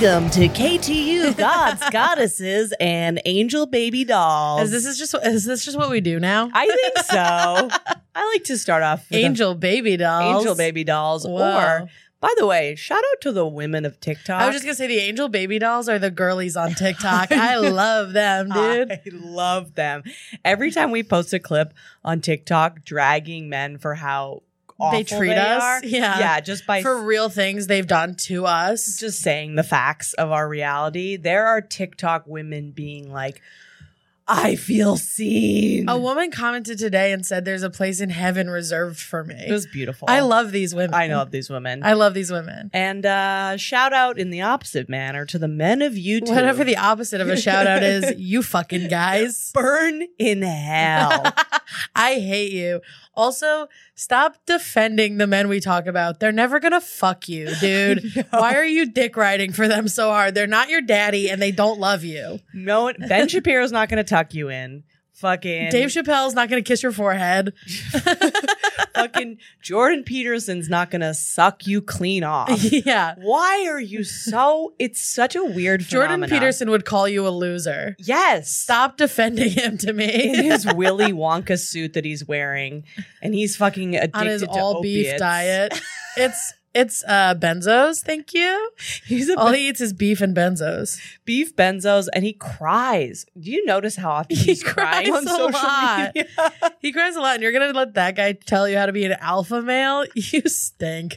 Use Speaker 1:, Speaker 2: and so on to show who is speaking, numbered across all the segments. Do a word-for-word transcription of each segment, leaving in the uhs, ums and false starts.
Speaker 1: Welcome to K T U Gods, Goddesses, and Angel Baby Dolls.
Speaker 2: Is this is just is this just what we do now?
Speaker 1: I think so. I like to start off with
Speaker 2: Angel Baby Dolls.
Speaker 1: Angel Baby Dolls.
Speaker 2: Whoa.
Speaker 1: Or, by the way, shout out to the women of TikTok.
Speaker 2: I was just gonna say the Angel Baby Dolls are the girlies on TikTok. I love them, dude.
Speaker 1: I love them. Every time we post a clip on TikTok dragging men for how awful
Speaker 2: They treat
Speaker 1: they
Speaker 2: us.
Speaker 1: are,
Speaker 2: Yeah.
Speaker 1: yeah, just by
Speaker 2: For real things they've done to us.
Speaker 1: just saying the facts of our reality. There are TikTok women being like, I feel seen.
Speaker 2: A woman commented today and said there's a place in heaven reserved for me.
Speaker 1: It was beautiful.
Speaker 2: I love these women.
Speaker 1: I know of these women.
Speaker 2: I love these women.
Speaker 1: And uh, shout out in the opposite manner to the men of YouTube.
Speaker 2: Whatever the opposite of a shout out is, you fucking guys.
Speaker 1: Burn in hell.
Speaker 2: I hate you. Also, stop defending the men we talk about. They're never gonna fuck you, dude.
Speaker 1: No.
Speaker 2: Why are you dick riding for them so hard? They're not your daddy and they don't love you.
Speaker 1: No, Ben Shapiro's not going to tuck you in. Fucking
Speaker 2: Dave Chappelle's not gonna kiss your forehead.
Speaker 1: fucking Jordan Peterson's not going to suck you clean off.
Speaker 2: Yeah.
Speaker 1: Why are you so? It's such a weird
Speaker 2: Jordan
Speaker 1: phenomenon.
Speaker 2: Peterson would call you a loser.
Speaker 1: Yes.
Speaker 2: Stop defending him to
Speaker 1: In
Speaker 2: me.
Speaker 1: his Willy Wonka suit that he's wearing, and he's fucking addicted
Speaker 2: On his
Speaker 1: to
Speaker 2: all beef
Speaker 1: opiates.
Speaker 2: diet. It's it's uh benzos, thank you.
Speaker 1: He's a
Speaker 2: All he eats is beef and benzos.
Speaker 1: beef benzos, and he cries. Do you notice how often
Speaker 2: He
Speaker 1: he's crying
Speaker 2: cries
Speaker 1: on
Speaker 2: a
Speaker 1: social
Speaker 2: lot.
Speaker 1: media?
Speaker 2: He cries a lot, and you're gonna let that guy tell you how to be an alpha male? You stink.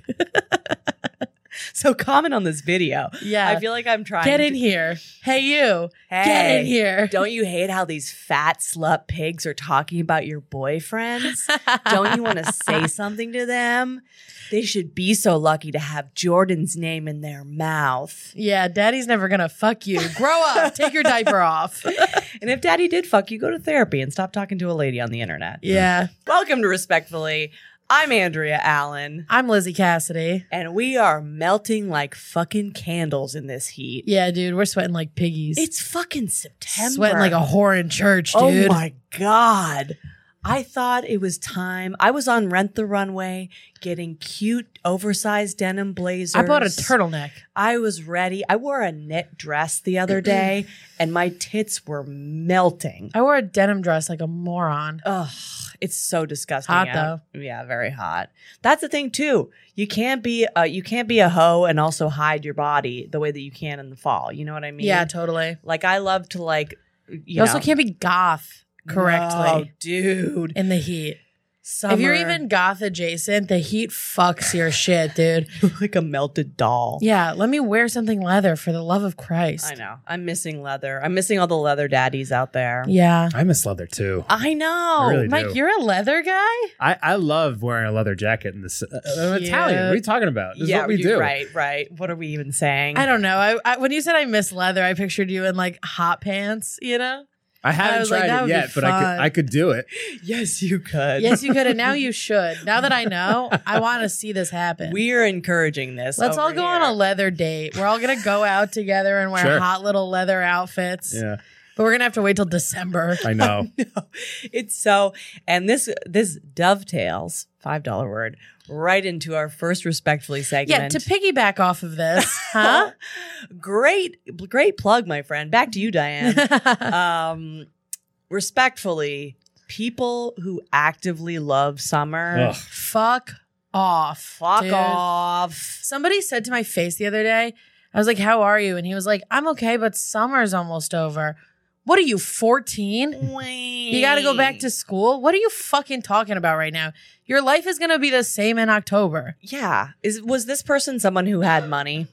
Speaker 1: So comment on this video.
Speaker 2: Yeah.
Speaker 1: I feel like I'm trying.
Speaker 2: Get
Speaker 1: to,
Speaker 2: in here. Hey, you.
Speaker 1: Hey,
Speaker 2: Get in here.
Speaker 1: Don't you hate how these fat slut pigs are talking about your boyfriends? Don't you want to say something to them? They should be so lucky to have Jordan's name in their mouth.
Speaker 2: Yeah, daddy's never gonna fuck you. Grow up. Take your diaper off.
Speaker 1: And if daddy did fuck you, go to therapy and stop talking to a lady on the internet.
Speaker 2: Yeah.
Speaker 1: Welcome to Respectfully. I'm Andrea Allen,
Speaker 2: I'm Lizzie Cassidy.
Speaker 1: and we are melting like fucking candles in this heat.
Speaker 2: Yeah, dude, we're sweating like piggies.
Speaker 1: It's fucking September.
Speaker 2: Sweating like a whore in church,
Speaker 1: Oh
Speaker 2: dude.
Speaker 1: my God. I thought it was time. I was on Rent the Runway getting cute, oversized denim blazers.
Speaker 2: I bought a turtleneck.
Speaker 1: I was ready. I wore a knit dress the other day, and my tits were melting.
Speaker 2: I wore a denim dress like a moron.
Speaker 1: Ugh, it's so disgusting.
Speaker 2: Hot,
Speaker 1: out. Yeah, very hot. That's the thing too. You can't be a, you can't be a hoe and also hide your body the way that you can in the fall. You know what I mean?
Speaker 2: Yeah, totally.
Speaker 1: Like I love to like. You,
Speaker 2: You also
Speaker 1: know.
Speaker 2: can't be goth correctly
Speaker 1: No, dude.
Speaker 2: in the heat.
Speaker 1: Summer.
Speaker 2: If you're even goth adjacent, the heat fucks your shit, dude.
Speaker 1: like a melted doll.
Speaker 2: Yeah, let me wear something leather for the love of Christ.
Speaker 1: I know. I'm missing leather. I'm missing all the leather daddies out there.
Speaker 2: Yeah.
Speaker 3: I miss leather too.
Speaker 1: I know.
Speaker 3: I really
Speaker 2: Mike,
Speaker 3: do.
Speaker 2: you're a leather guy?
Speaker 3: I, I love wearing a leather jacket in this. Uh, I'm
Speaker 2: Cute.
Speaker 3: Italian. What are you talking about? This is
Speaker 1: yeah,
Speaker 3: what we
Speaker 1: you're
Speaker 3: do.
Speaker 1: right, right. What are we even saying?
Speaker 2: I don't know. I, I when you said I miss leather, I pictured you in like hot pants, you know?
Speaker 3: I
Speaker 2: I
Speaker 3: haven't
Speaker 2: was like,
Speaker 3: tried
Speaker 2: that
Speaker 3: it
Speaker 2: would be
Speaker 3: yet, but I
Speaker 2: fun.
Speaker 3: could I could do it.
Speaker 1: Yes, you could.
Speaker 2: Yes, you could, and now you should. Now that I know, I want to see this happen.
Speaker 1: We're encouraging this.
Speaker 2: Let's all
Speaker 1: over
Speaker 2: go
Speaker 1: here.
Speaker 2: on a leather date. We're all gonna go out together and wear
Speaker 3: Sure.
Speaker 2: hot little leather outfits.
Speaker 3: Yeah,
Speaker 2: But we're gonna have to wait till December.
Speaker 3: I know.
Speaker 1: No, it's so, and this this dovetails, five dollar word, right into our first Respectfully segment.
Speaker 2: Yeah, to piggyback off of this, huh?
Speaker 1: great, great plug, my friend. Back to you, Diane. um, respectfully, people who actively love summer,
Speaker 3: Ugh.
Speaker 2: Fuck off.
Speaker 1: fuck
Speaker 2: dude.
Speaker 1: off.
Speaker 2: Somebody said to my face the other day, I was like, "How are you?" And he was like, "I'm okay, but summer's almost over." What are you, fourteen? You got to go back to school? What are you fucking talking about right now? Your life is going to be the same in October.
Speaker 1: Yeah. Is was this person someone who had money?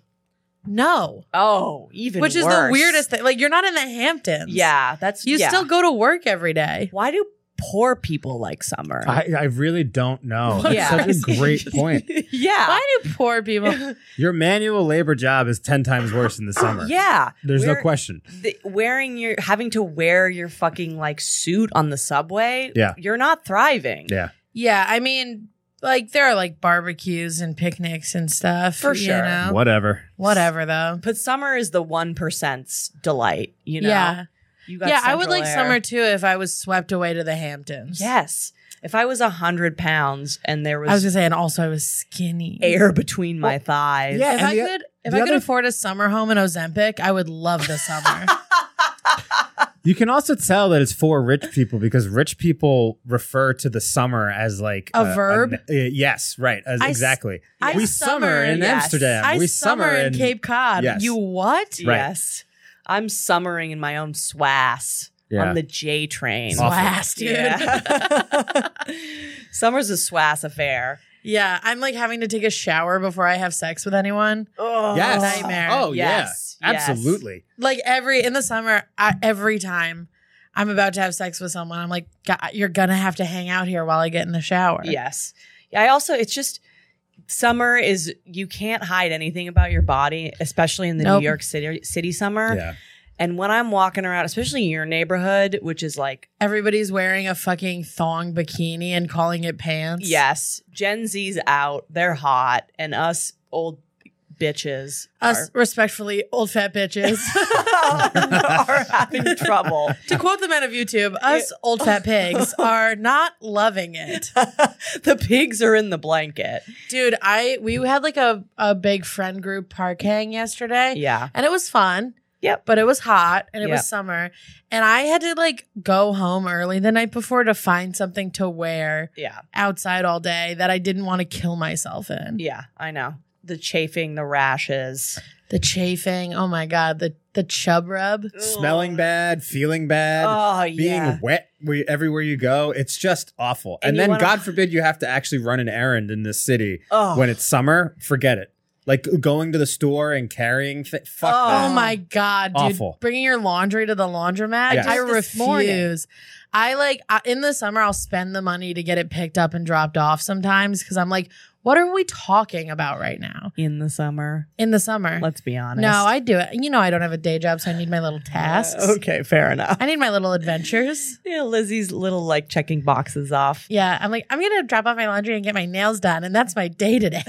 Speaker 2: No.
Speaker 1: Oh, even
Speaker 2: Which is
Speaker 1: worse.
Speaker 2: the weirdest thing. Like, you're not in the Hamptons.
Speaker 1: Yeah, that's
Speaker 2: You
Speaker 1: yeah.
Speaker 2: still go to work every day.
Speaker 1: Why do poor people like summer?
Speaker 3: I, I really don't know.
Speaker 1: Yeah.
Speaker 3: That's such a great point.
Speaker 1: yeah.
Speaker 2: Why do poor people?
Speaker 3: Your manual labor job is ten times worse in the summer.
Speaker 1: Yeah.
Speaker 3: There's
Speaker 1: Wear-
Speaker 3: no question.
Speaker 1: the, wearing your having to wear your fucking like suit on the subway.
Speaker 3: Yeah.
Speaker 1: You're not thriving.
Speaker 3: Yeah.
Speaker 2: Yeah, I mean, like, there are like barbecues and picnics and stuff.
Speaker 1: For
Speaker 2: you
Speaker 1: sure.
Speaker 2: know?
Speaker 3: Whatever.
Speaker 2: Whatever, though.
Speaker 1: But summer is the one percent's delight, you know?
Speaker 2: Yeah.
Speaker 1: You got
Speaker 2: Yeah, I would
Speaker 1: central
Speaker 2: like
Speaker 1: air.
Speaker 2: summer too if I was swept away to the Hamptons.
Speaker 1: Yes. If I was a hundred pounds and there was,
Speaker 2: I was going to say, and also I was skinny.
Speaker 1: air between my thighs.
Speaker 3: Yeah,
Speaker 2: If
Speaker 3: and
Speaker 2: I
Speaker 3: the-
Speaker 2: could, If
Speaker 3: The
Speaker 2: I could
Speaker 3: other-
Speaker 2: afford a summer home in Ozempic, I would love the summer.
Speaker 3: You can also tell that it's for rich people because rich people refer to the summer as like
Speaker 2: A verb?
Speaker 3: uh, yes, right. As,
Speaker 2: I s-
Speaker 3: exactly.
Speaker 2: I
Speaker 3: we
Speaker 2: summer,
Speaker 3: summer in
Speaker 1: yes.
Speaker 3: Amsterdam.
Speaker 2: I
Speaker 3: we
Speaker 2: summer in Cape Cod.
Speaker 3: Yes.
Speaker 2: You what?
Speaker 3: Right.
Speaker 1: Yes. I'm summering in my own swass
Speaker 3: Yeah.
Speaker 1: on the J train.
Speaker 3: Awful.
Speaker 2: Swass, dude.
Speaker 1: Yeah. Summer's a swass affair.
Speaker 2: Yeah, I'm like having to take a shower before I have sex with anyone.
Speaker 1: Oh,
Speaker 3: Yes.
Speaker 2: Nightmare.
Speaker 3: Oh
Speaker 1: Yes.
Speaker 3: yeah.
Speaker 1: Yes.
Speaker 3: Absolutely.
Speaker 2: Like every in the summer, I, every time I'm about to have sex with someone, I'm like, God, you're gonna have to hang out here while I get in the shower.
Speaker 1: Yes. I also, it's just, summer is, you can't hide anything about your body, especially in the
Speaker 2: Nope.
Speaker 1: New York City, city summer.
Speaker 3: Yeah.
Speaker 1: And when I'm walking around, especially in your neighborhood, which is like,
Speaker 2: Everybody's wearing a fucking thong bikini and calling it pants.
Speaker 1: yes, Gen Z's out, they're hot, and us old bitches
Speaker 2: Us respectfully old fat bitches.
Speaker 1: are, are having trouble.
Speaker 2: To quote the men of YouTube, us old fat pigs are not loving it.
Speaker 1: The pigs are in the blanket.
Speaker 2: Dude, I we had like a, a big friend group park hang yesterday.
Speaker 1: Yeah.
Speaker 2: And it was fun.
Speaker 1: Yep.
Speaker 2: But it was hot and it
Speaker 1: Yep.
Speaker 2: was summer. And I had to like go home early the night before to find something to wear
Speaker 1: Yeah.
Speaker 2: outside all day that I didn't want to kill myself in.
Speaker 1: Yeah. I know. The chafing, the rashes.
Speaker 2: The chafing, oh my God, the the chub rub.
Speaker 3: Smelling bad, feeling bad,
Speaker 1: Oh,
Speaker 3: being
Speaker 1: yeah.
Speaker 3: wet we, everywhere you go. It's just awful.
Speaker 1: And
Speaker 3: And,
Speaker 1: you
Speaker 3: then,
Speaker 1: wanna-
Speaker 3: God forbid, you have to actually run an errand in this city
Speaker 1: Oh.
Speaker 3: when it's summer. Forget it. Like going to the store and carrying. Th- fuck
Speaker 1: Oh.
Speaker 3: that.
Speaker 2: Oh my God, dude.
Speaker 3: Awful.
Speaker 2: Bringing your laundry to the laundromat.
Speaker 3: Yes.
Speaker 2: I
Speaker 1: Just this morning.
Speaker 2: refuse. I like, I, in the summer, I'll spend the money to get it picked up and dropped off sometimes because I'm like, what are we talking about right now
Speaker 1: In the summer.
Speaker 2: in the summer?
Speaker 1: Let's be honest.
Speaker 2: No, I do it. You know, I don't have a day job, so I need my little tasks.
Speaker 1: Uh, okay, fair enough.
Speaker 2: I need my little adventures.
Speaker 1: Yeah, Lizzie's little like checking boxes off.
Speaker 2: Yeah, I'm like, I'm going to drop off my laundry and get my nails done. And that's my day today.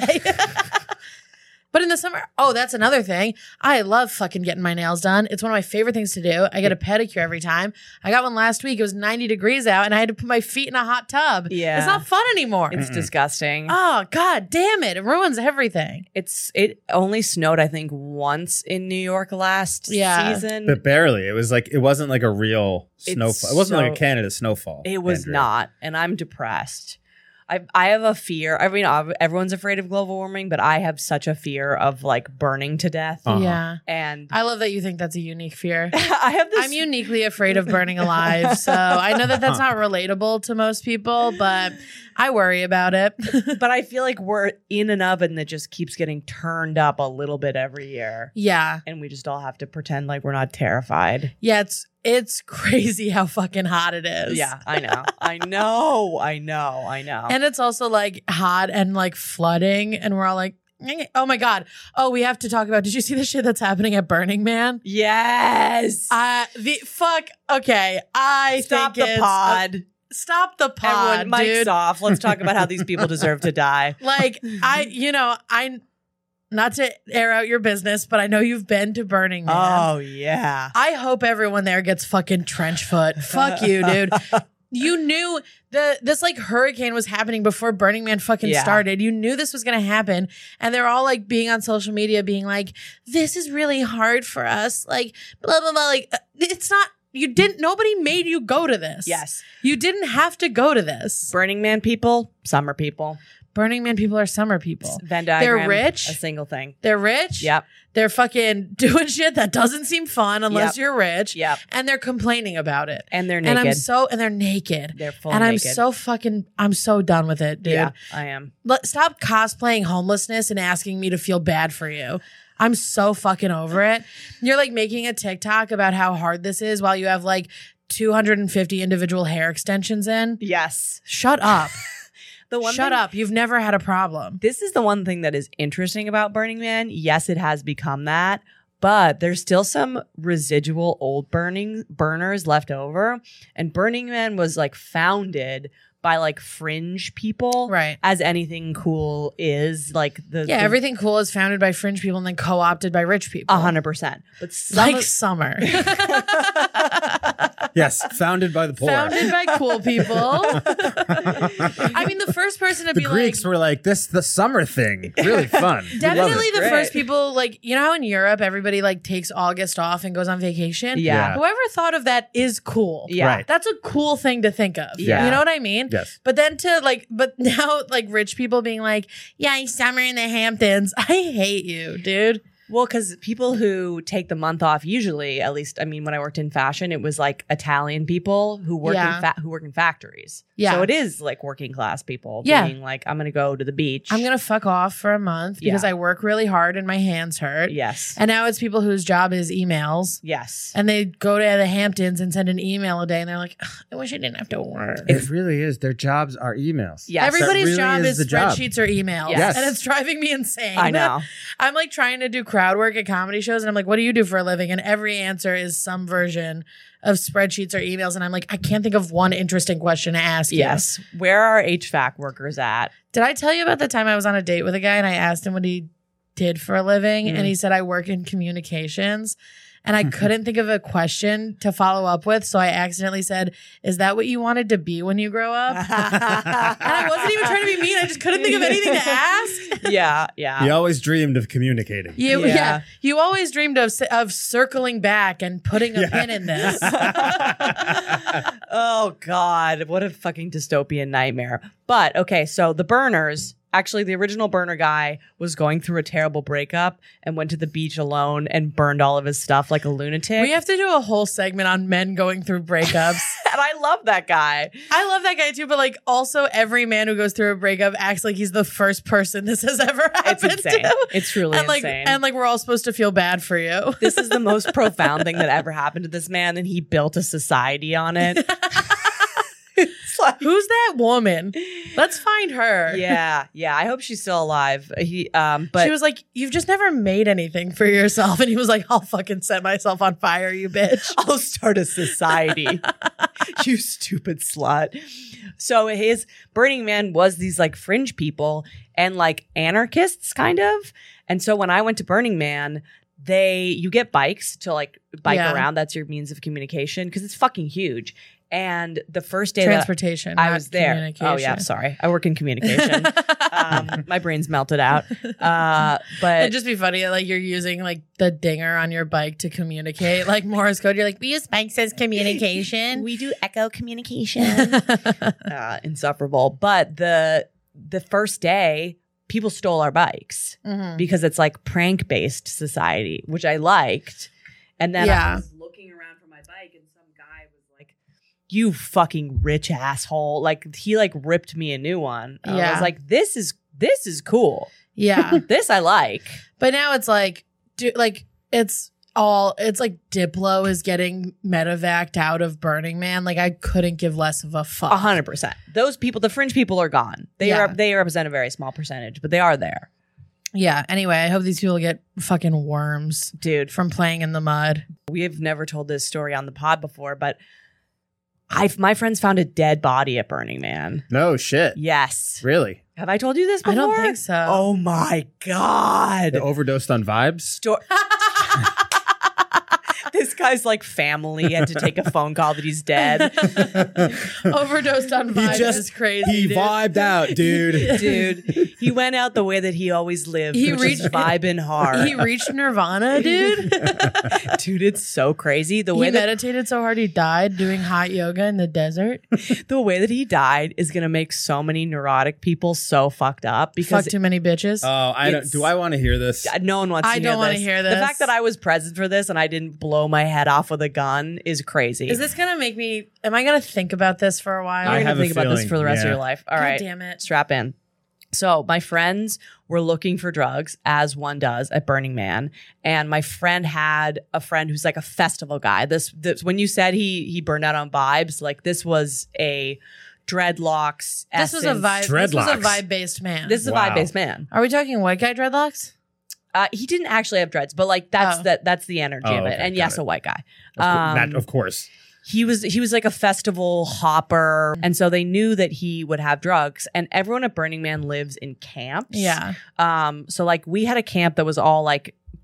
Speaker 2: But in the summer, oh, that's another thing. I love fucking getting my nails done. It's one of my favorite things to do. I get a pedicure every time. I got one last week. It was ninety degrees out and I had to put my feet in a hot tub.
Speaker 1: Yeah.
Speaker 2: It's not fun anymore.
Speaker 1: It's disgusting.
Speaker 2: oh, God damn it. It ruins everything.
Speaker 1: It's it only snowed, I think, once in New York last
Speaker 2: Yeah.
Speaker 1: season.
Speaker 3: But barely. It was like it wasn't like a real
Speaker 1: It's
Speaker 3: snowfall. It wasn't like
Speaker 1: so-
Speaker 3: a Canada snowfall.
Speaker 1: It was
Speaker 3: Andrea.
Speaker 1: not, and I'm depressed. I I have a fear. I mean, ob- everyone's afraid of global warming, but I have such a fear of like burning to death.
Speaker 3: Uh-huh.
Speaker 2: Yeah.
Speaker 1: And
Speaker 2: I love that you think that's a unique fear.
Speaker 1: I have this.
Speaker 2: I'm uniquely afraid of burning alive. So I know that that's not relatable to most people, but I worry about it.
Speaker 1: but I feel like we're in an oven that just keeps getting turned up a little bit every year,
Speaker 2: Yeah.
Speaker 1: and we just all have to pretend like we're not terrified.
Speaker 2: Yeah, it's it's crazy how fucking hot it is.
Speaker 1: Yeah, I know, I know, I know, I know.
Speaker 2: And it's also like hot and like flooding, and we're all like, oh my God. Oh, we have to talk about, did you see the shit that's happening at Burning Man?
Speaker 1: yes,
Speaker 2: Uh the fuck okay. I
Speaker 1: stop
Speaker 2: think
Speaker 1: the
Speaker 2: it's-
Speaker 1: pod.
Speaker 2: uh, stop the pod,
Speaker 1: Everyone, mic's
Speaker 2: dude.
Speaker 1: off. Let's talk about how these people deserve to die.
Speaker 2: Like I, you know, I not to air out your business, but I know you've been to Burning Man.
Speaker 1: Oh yeah.
Speaker 2: I hope everyone there gets fucking trench foot. Fuck you, dude. You knew the this like hurricane was happening before Burning Man fucking
Speaker 1: Yeah.
Speaker 2: started. You knew this was gonna happen, and they're all like being on social media, being like, "This is really hard for us." Like blah blah blah. Like uh, it's not. You didn't. Nobody made you go to this.
Speaker 1: Yes.
Speaker 2: You didn't have to go to this.
Speaker 1: Burning Man people, summer people.
Speaker 2: Burning Man people are summer people.
Speaker 1: Venn diagram.
Speaker 2: rich.
Speaker 1: A single thing.
Speaker 2: They're rich.
Speaker 1: Yep.
Speaker 2: They're fucking doing shit that doesn't seem fun unless
Speaker 1: Yep.
Speaker 2: you're rich.
Speaker 1: Yep.
Speaker 2: And they're complaining about it.
Speaker 1: And they're
Speaker 2: And
Speaker 1: naked.
Speaker 2: I'm so and they're naked.
Speaker 1: they're full
Speaker 2: and I'm
Speaker 1: naked.
Speaker 2: so fucking I'm so done with it, dude.
Speaker 1: Yeah, I am.
Speaker 2: Let, stop cosplaying homelessness and asking me to feel bad for you. I'm so fucking over it. You're like making a TikTok about how hard this is while you have like two hundred fifty individual hair extensions in.
Speaker 1: Yes.
Speaker 2: Shut up.
Speaker 1: The one
Speaker 2: Shut
Speaker 1: thing-
Speaker 2: up. You've never had a problem.
Speaker 1: This is the one thing that is interesting about Burning Man. Yes, it has become that, but there's still some residual old burning burners left over. And Burning Man was like founded by like fringe people,
Speaker 2: Right.
Speaker 1: as anything cool is. Like the
Speaker 2: Yeah,
Speaker 1: the-
Speaker 2: everything cool is founded by fringe people and then co-opted by rich people.
Speaker 1: A hundred percent. But some
Speaker 2: Like
Speaker 1: of-
Speaker 2: summer.
Speaker 3: Yes, founded by the poor.
Speaker 2: Founded by cool people. I mean, the first person to
Speaker 3: the
Speaker 2: be
Speaker 3: Greeks
Speaker 2: like,
Speaker 3: were like, this the summer thing. Really fun. We love
Speaker 2: definitely
Speaker 3: it.
Speaker 2: the
Speaker 1: Great.
Speaker 2: first people, like, you know how in Europe everybody like takes August off and goes on vacation?
Speaker 1: Yeah.
Speaker 2: Whoever thought of that is cool.
Speaker 1: Yeah.
Speaker 3: Right.
Speaker 2: That's a cool thing to think of.
Speaker 1: Yeah.
Speaker 2: You know what I mean?
Speaker 3: Yes.
Speaker 2: But then to like, but now like rich people being like, yeah, it's summer in the Hamptons. I hate you, dude.
Speaker 1: Well, because people who take the month off usually, at least, I mean, when I worked in fashion, it was like Italian people who work
Speaker 2: Yeah.
Speaker 1: in fa- who work in factories.
Speaker 2: Yeah.
Speaker 1: So it is like working class people
Speaker 2: Yeah.
Speaker 1: being like, I'm going to go to the beach.
Speaker 2: I'm going to fuck off for a month because
Speaker 1: Yeah.
Speaker 2: I work really hard and my hands hurt.
Speaker 1: Yes.
Speaker 2: And now it's people whose job is emails.
Speaker 1: Yes.
Speaker 2: And they go to the Hamptons and send an email a day and they're like, "Ugh, I wish I didn't have to work.
Speaker 3: It really is. Their jobs are emails.
Speaker 1: Yes.
Speaker 2: Everybody's
Speaker 3: really
Speaker 2: job
Speaker 3: is
Speaker 2: is,
Speaker 3: the job.
Speaker 2: spreadsheets or emails.
Speaker 1: Yes.
Speaker 2: And it's driving me insane.
Speaker 1: I know.
Speaker 2: I'm like trying to do crowd work at comedy shows and I'm like, what do you do for a living? And every answer is some version of spreadsheets or emails. And I'm like, I can't think of one interesting question to ask you.
Speaker 1: Yes. Where are H V A C workers at?
Speaker 2: Did I tell you about the time I was on a date with a guy and I asked him what he did for a living?
Speaker 1: Mm.
Speaker 2: And he said, I work in communications. And I couldn't think of a question to follow up with. So I accidentally said, is that what you wanted to be when you grow up? And I wasn't even trying to be mean. I just couldn't think of anything to ask.
Speaker 1: Yeah. Yeah.
Speaker 3: He always dreamed of communicating.
Speaker 2: You, yeah.
Speaker 1: Yeah.
Speaker 2: You always dreamed of of circling back and putting a
Speaker 3: Yeah.
Speaker 2: pin in this.
Speaker 1: Oh, God. What a fucking dystopian nightmare. But, okay, so the burners, actually, the original burner guy was going through a terrible breakup and went to the beach alone and burned all of his stuff like a lunatic.
Speaker 2: We have to do a whole segment on men going through breakups.
Speaker 1: and I love that guy.
Speaker 2: I love that guy too, but like also every man who goes through a breakup acts like he's the first person this has ever
Speaker 1: It's
Speaker 2: happened
Speaker 1: insane.
Speaker 2: to.
Speaker 1: It's truly
Speaker 2: and like
Speaker 1: insane.
Speaker 2: and like we're all supposed to feel bad for you.
Speaker 1: This is the most profound thing that ever happened to this man, and he built a society on it. It's like,
Speaker 2: Who's that woman? Let's find her.
Speaker 1: yeah, yeah. I hope she's still alive. He, um, but
Speaker 2: she was like, "You've just never made anything for yourself," and he was like, "I'll fucking set myself on fire, you bitch."
Speaker 1: I'll start a society. You stupid slut. So his Burning Man was these like fringe people and like anarchists kind of. And so when I went to Burning Man, they you get bikes to like bike
Speaker 2: Yeah.
Speaker 1: around. That's your means of communication because it's fucking huge. And the first day that
Speaker 2: Transportation.
Speaker 1: I
Speaker 2: not
Speaker 1: was there.
Speaker 2: communication.
Speaker 1: Oh yeah, sorry. I work in communication. um, my brain's melted out. Uh, but
Speaker 2: It'd just be funny, like you're using like the dinger on your bike to communicate, like Morse code. You're like, we use bike says communication.
Speaker 1: we do echo communication. uh, insufferable. But the the first day, people stole our bikes
Speaker 2: Mhm.
Speaker 1: because it's like prank based society, which I liked. And then
Speaker 2: Yeah.
Speaker 1: I was looking around for my bike, and some guy was like, "You fucking rich asshole!" Like he like ripped me a new one. I
Speaker 2: Yeah.
Speaker 1: was like, "This is this is cool.
Speaker 2: Yeah.
Speaker 1: This I like."
Speaker 2: But now it's like, do like it's all it's like Diplo is getting medevaced out of Burning Man. Like I couldn't give less of a fuck.
Speaker 1: A hundred percent. Those people, the fringe people, are gone. They
Speaker 2: Yeah.
Speaker 1: are they represent a very small percentage, but they are there,
Speaker 2: Yeah. Anyway, I hope these people get fucking worms
Speaker 1: dude.
Speaker 2: from playing in the mud.
Speaker 1: We have never told this story on the pod before, but I my friends found a dead body at Burning Man.
Speaker 3: No shit.
Speaker 1: Yes.
Speaker 3: Really?
Speaker 1: Have I told you this before?
Speaker 2: I don't think so.
Speaker 1: Oh my god.
Speaker 3: They overdosed on vibes?
Speaker 1: Sto- this guy's like family had to take a phone call that he's dead.
Speaker 2: Overdosed on
Speaker 3: He
Speaker 2: vibes
Speaker 3: just-
Speaker 2: is crazy.
Speaker 3: He
Speaker 2: dude.
Speaker 3: vibed out, dude.
Speaker 1: Dude, he went out the way that he always lived,
Speaker 2: He
Speaker 1: which
Speaker 2: reached-
Speaker 1: is vibing hard.
Speaker 2: He reached Nirvana, dude.
Speaker 1: Dude, it's so crazy. The
Speaker 2: He
Speaker 1: way that
Speaker 2: meditated so hard he died doing hot yoga in the desert.
Speaker 1: the way that he died is gonna make so many neurotic people so fucked up because
Speaker 2: Fuck too many bitches.
Speaker 3: Oh, I don't.
Speaker 1: It's-
Speaker 3: Do I want to hear this?
Speaker 1: no one wants
Speaker 2: I
Speaker 1: to
Speaker 2: don't
Speaker 1: hear
Speaker 2: wanna
Speaker 1: this.
Speaker 2: hear
Speaker 1: The
Speaker 2: this.
Speaker 1: fact that I was present for this and I didn't blow my head off with a gun is crazy.
Speaker 2: Is this gonna make me? Am I gonna think about this for a while?
Speaker 3: I
Speaker 1: You're
Speaker 3: have
Speaker 1: gonna
Speaker 3: a
Speaker 1: think about this
Speaker 3: feeling,
Speaker 1: for the rest of
Speaker 3: yeah.
Speaker 1: your life. All
Speaker 2: God
Speaker 1: right,
Speaker 2: damn it.
Speaker 1: strap in. So my friends were looking for drugs, as one does at Burning Man, and my friend had a friend who's like a festival guy. This, this when you said he he burned out on vibes, like this was a dreadlocks.
Speaker 2: This was a
Speaker 1: essence.
Speaker 2: vibe. This was a
Speaker 3: Dreadlocks.
Speaker 2: vibe based man.
Speaker 1: This is a
Speaker 3: Wow.
Speaker 1: vibe based man.
Speaker 2: Are we talking white guy dreadlocks?
Speaker 1: Uh, he didn't actually have dreads, but like that's
Speaker 2: Oh.
Speaker 1: that that's the energy
Speaker 3: Oh,
Speaker 1: of it.
Speaker 3: okay,
Speaker 1: And
Speaker 3: got
Speaker 1: yes,
Speaker 3: it.
Speaker 1: a white guy.
Speaker 3: Of, cour-
Speaker 1: Um,
Speaker 3: that- of course.
Speaker 1: he was he was like a festival hopper, and so they knew that he would have drugs. And everyone at Burning Man lives in camps.
Speaker 2: Yeah.
Speaker 1: Um. So like we had a camp that was all like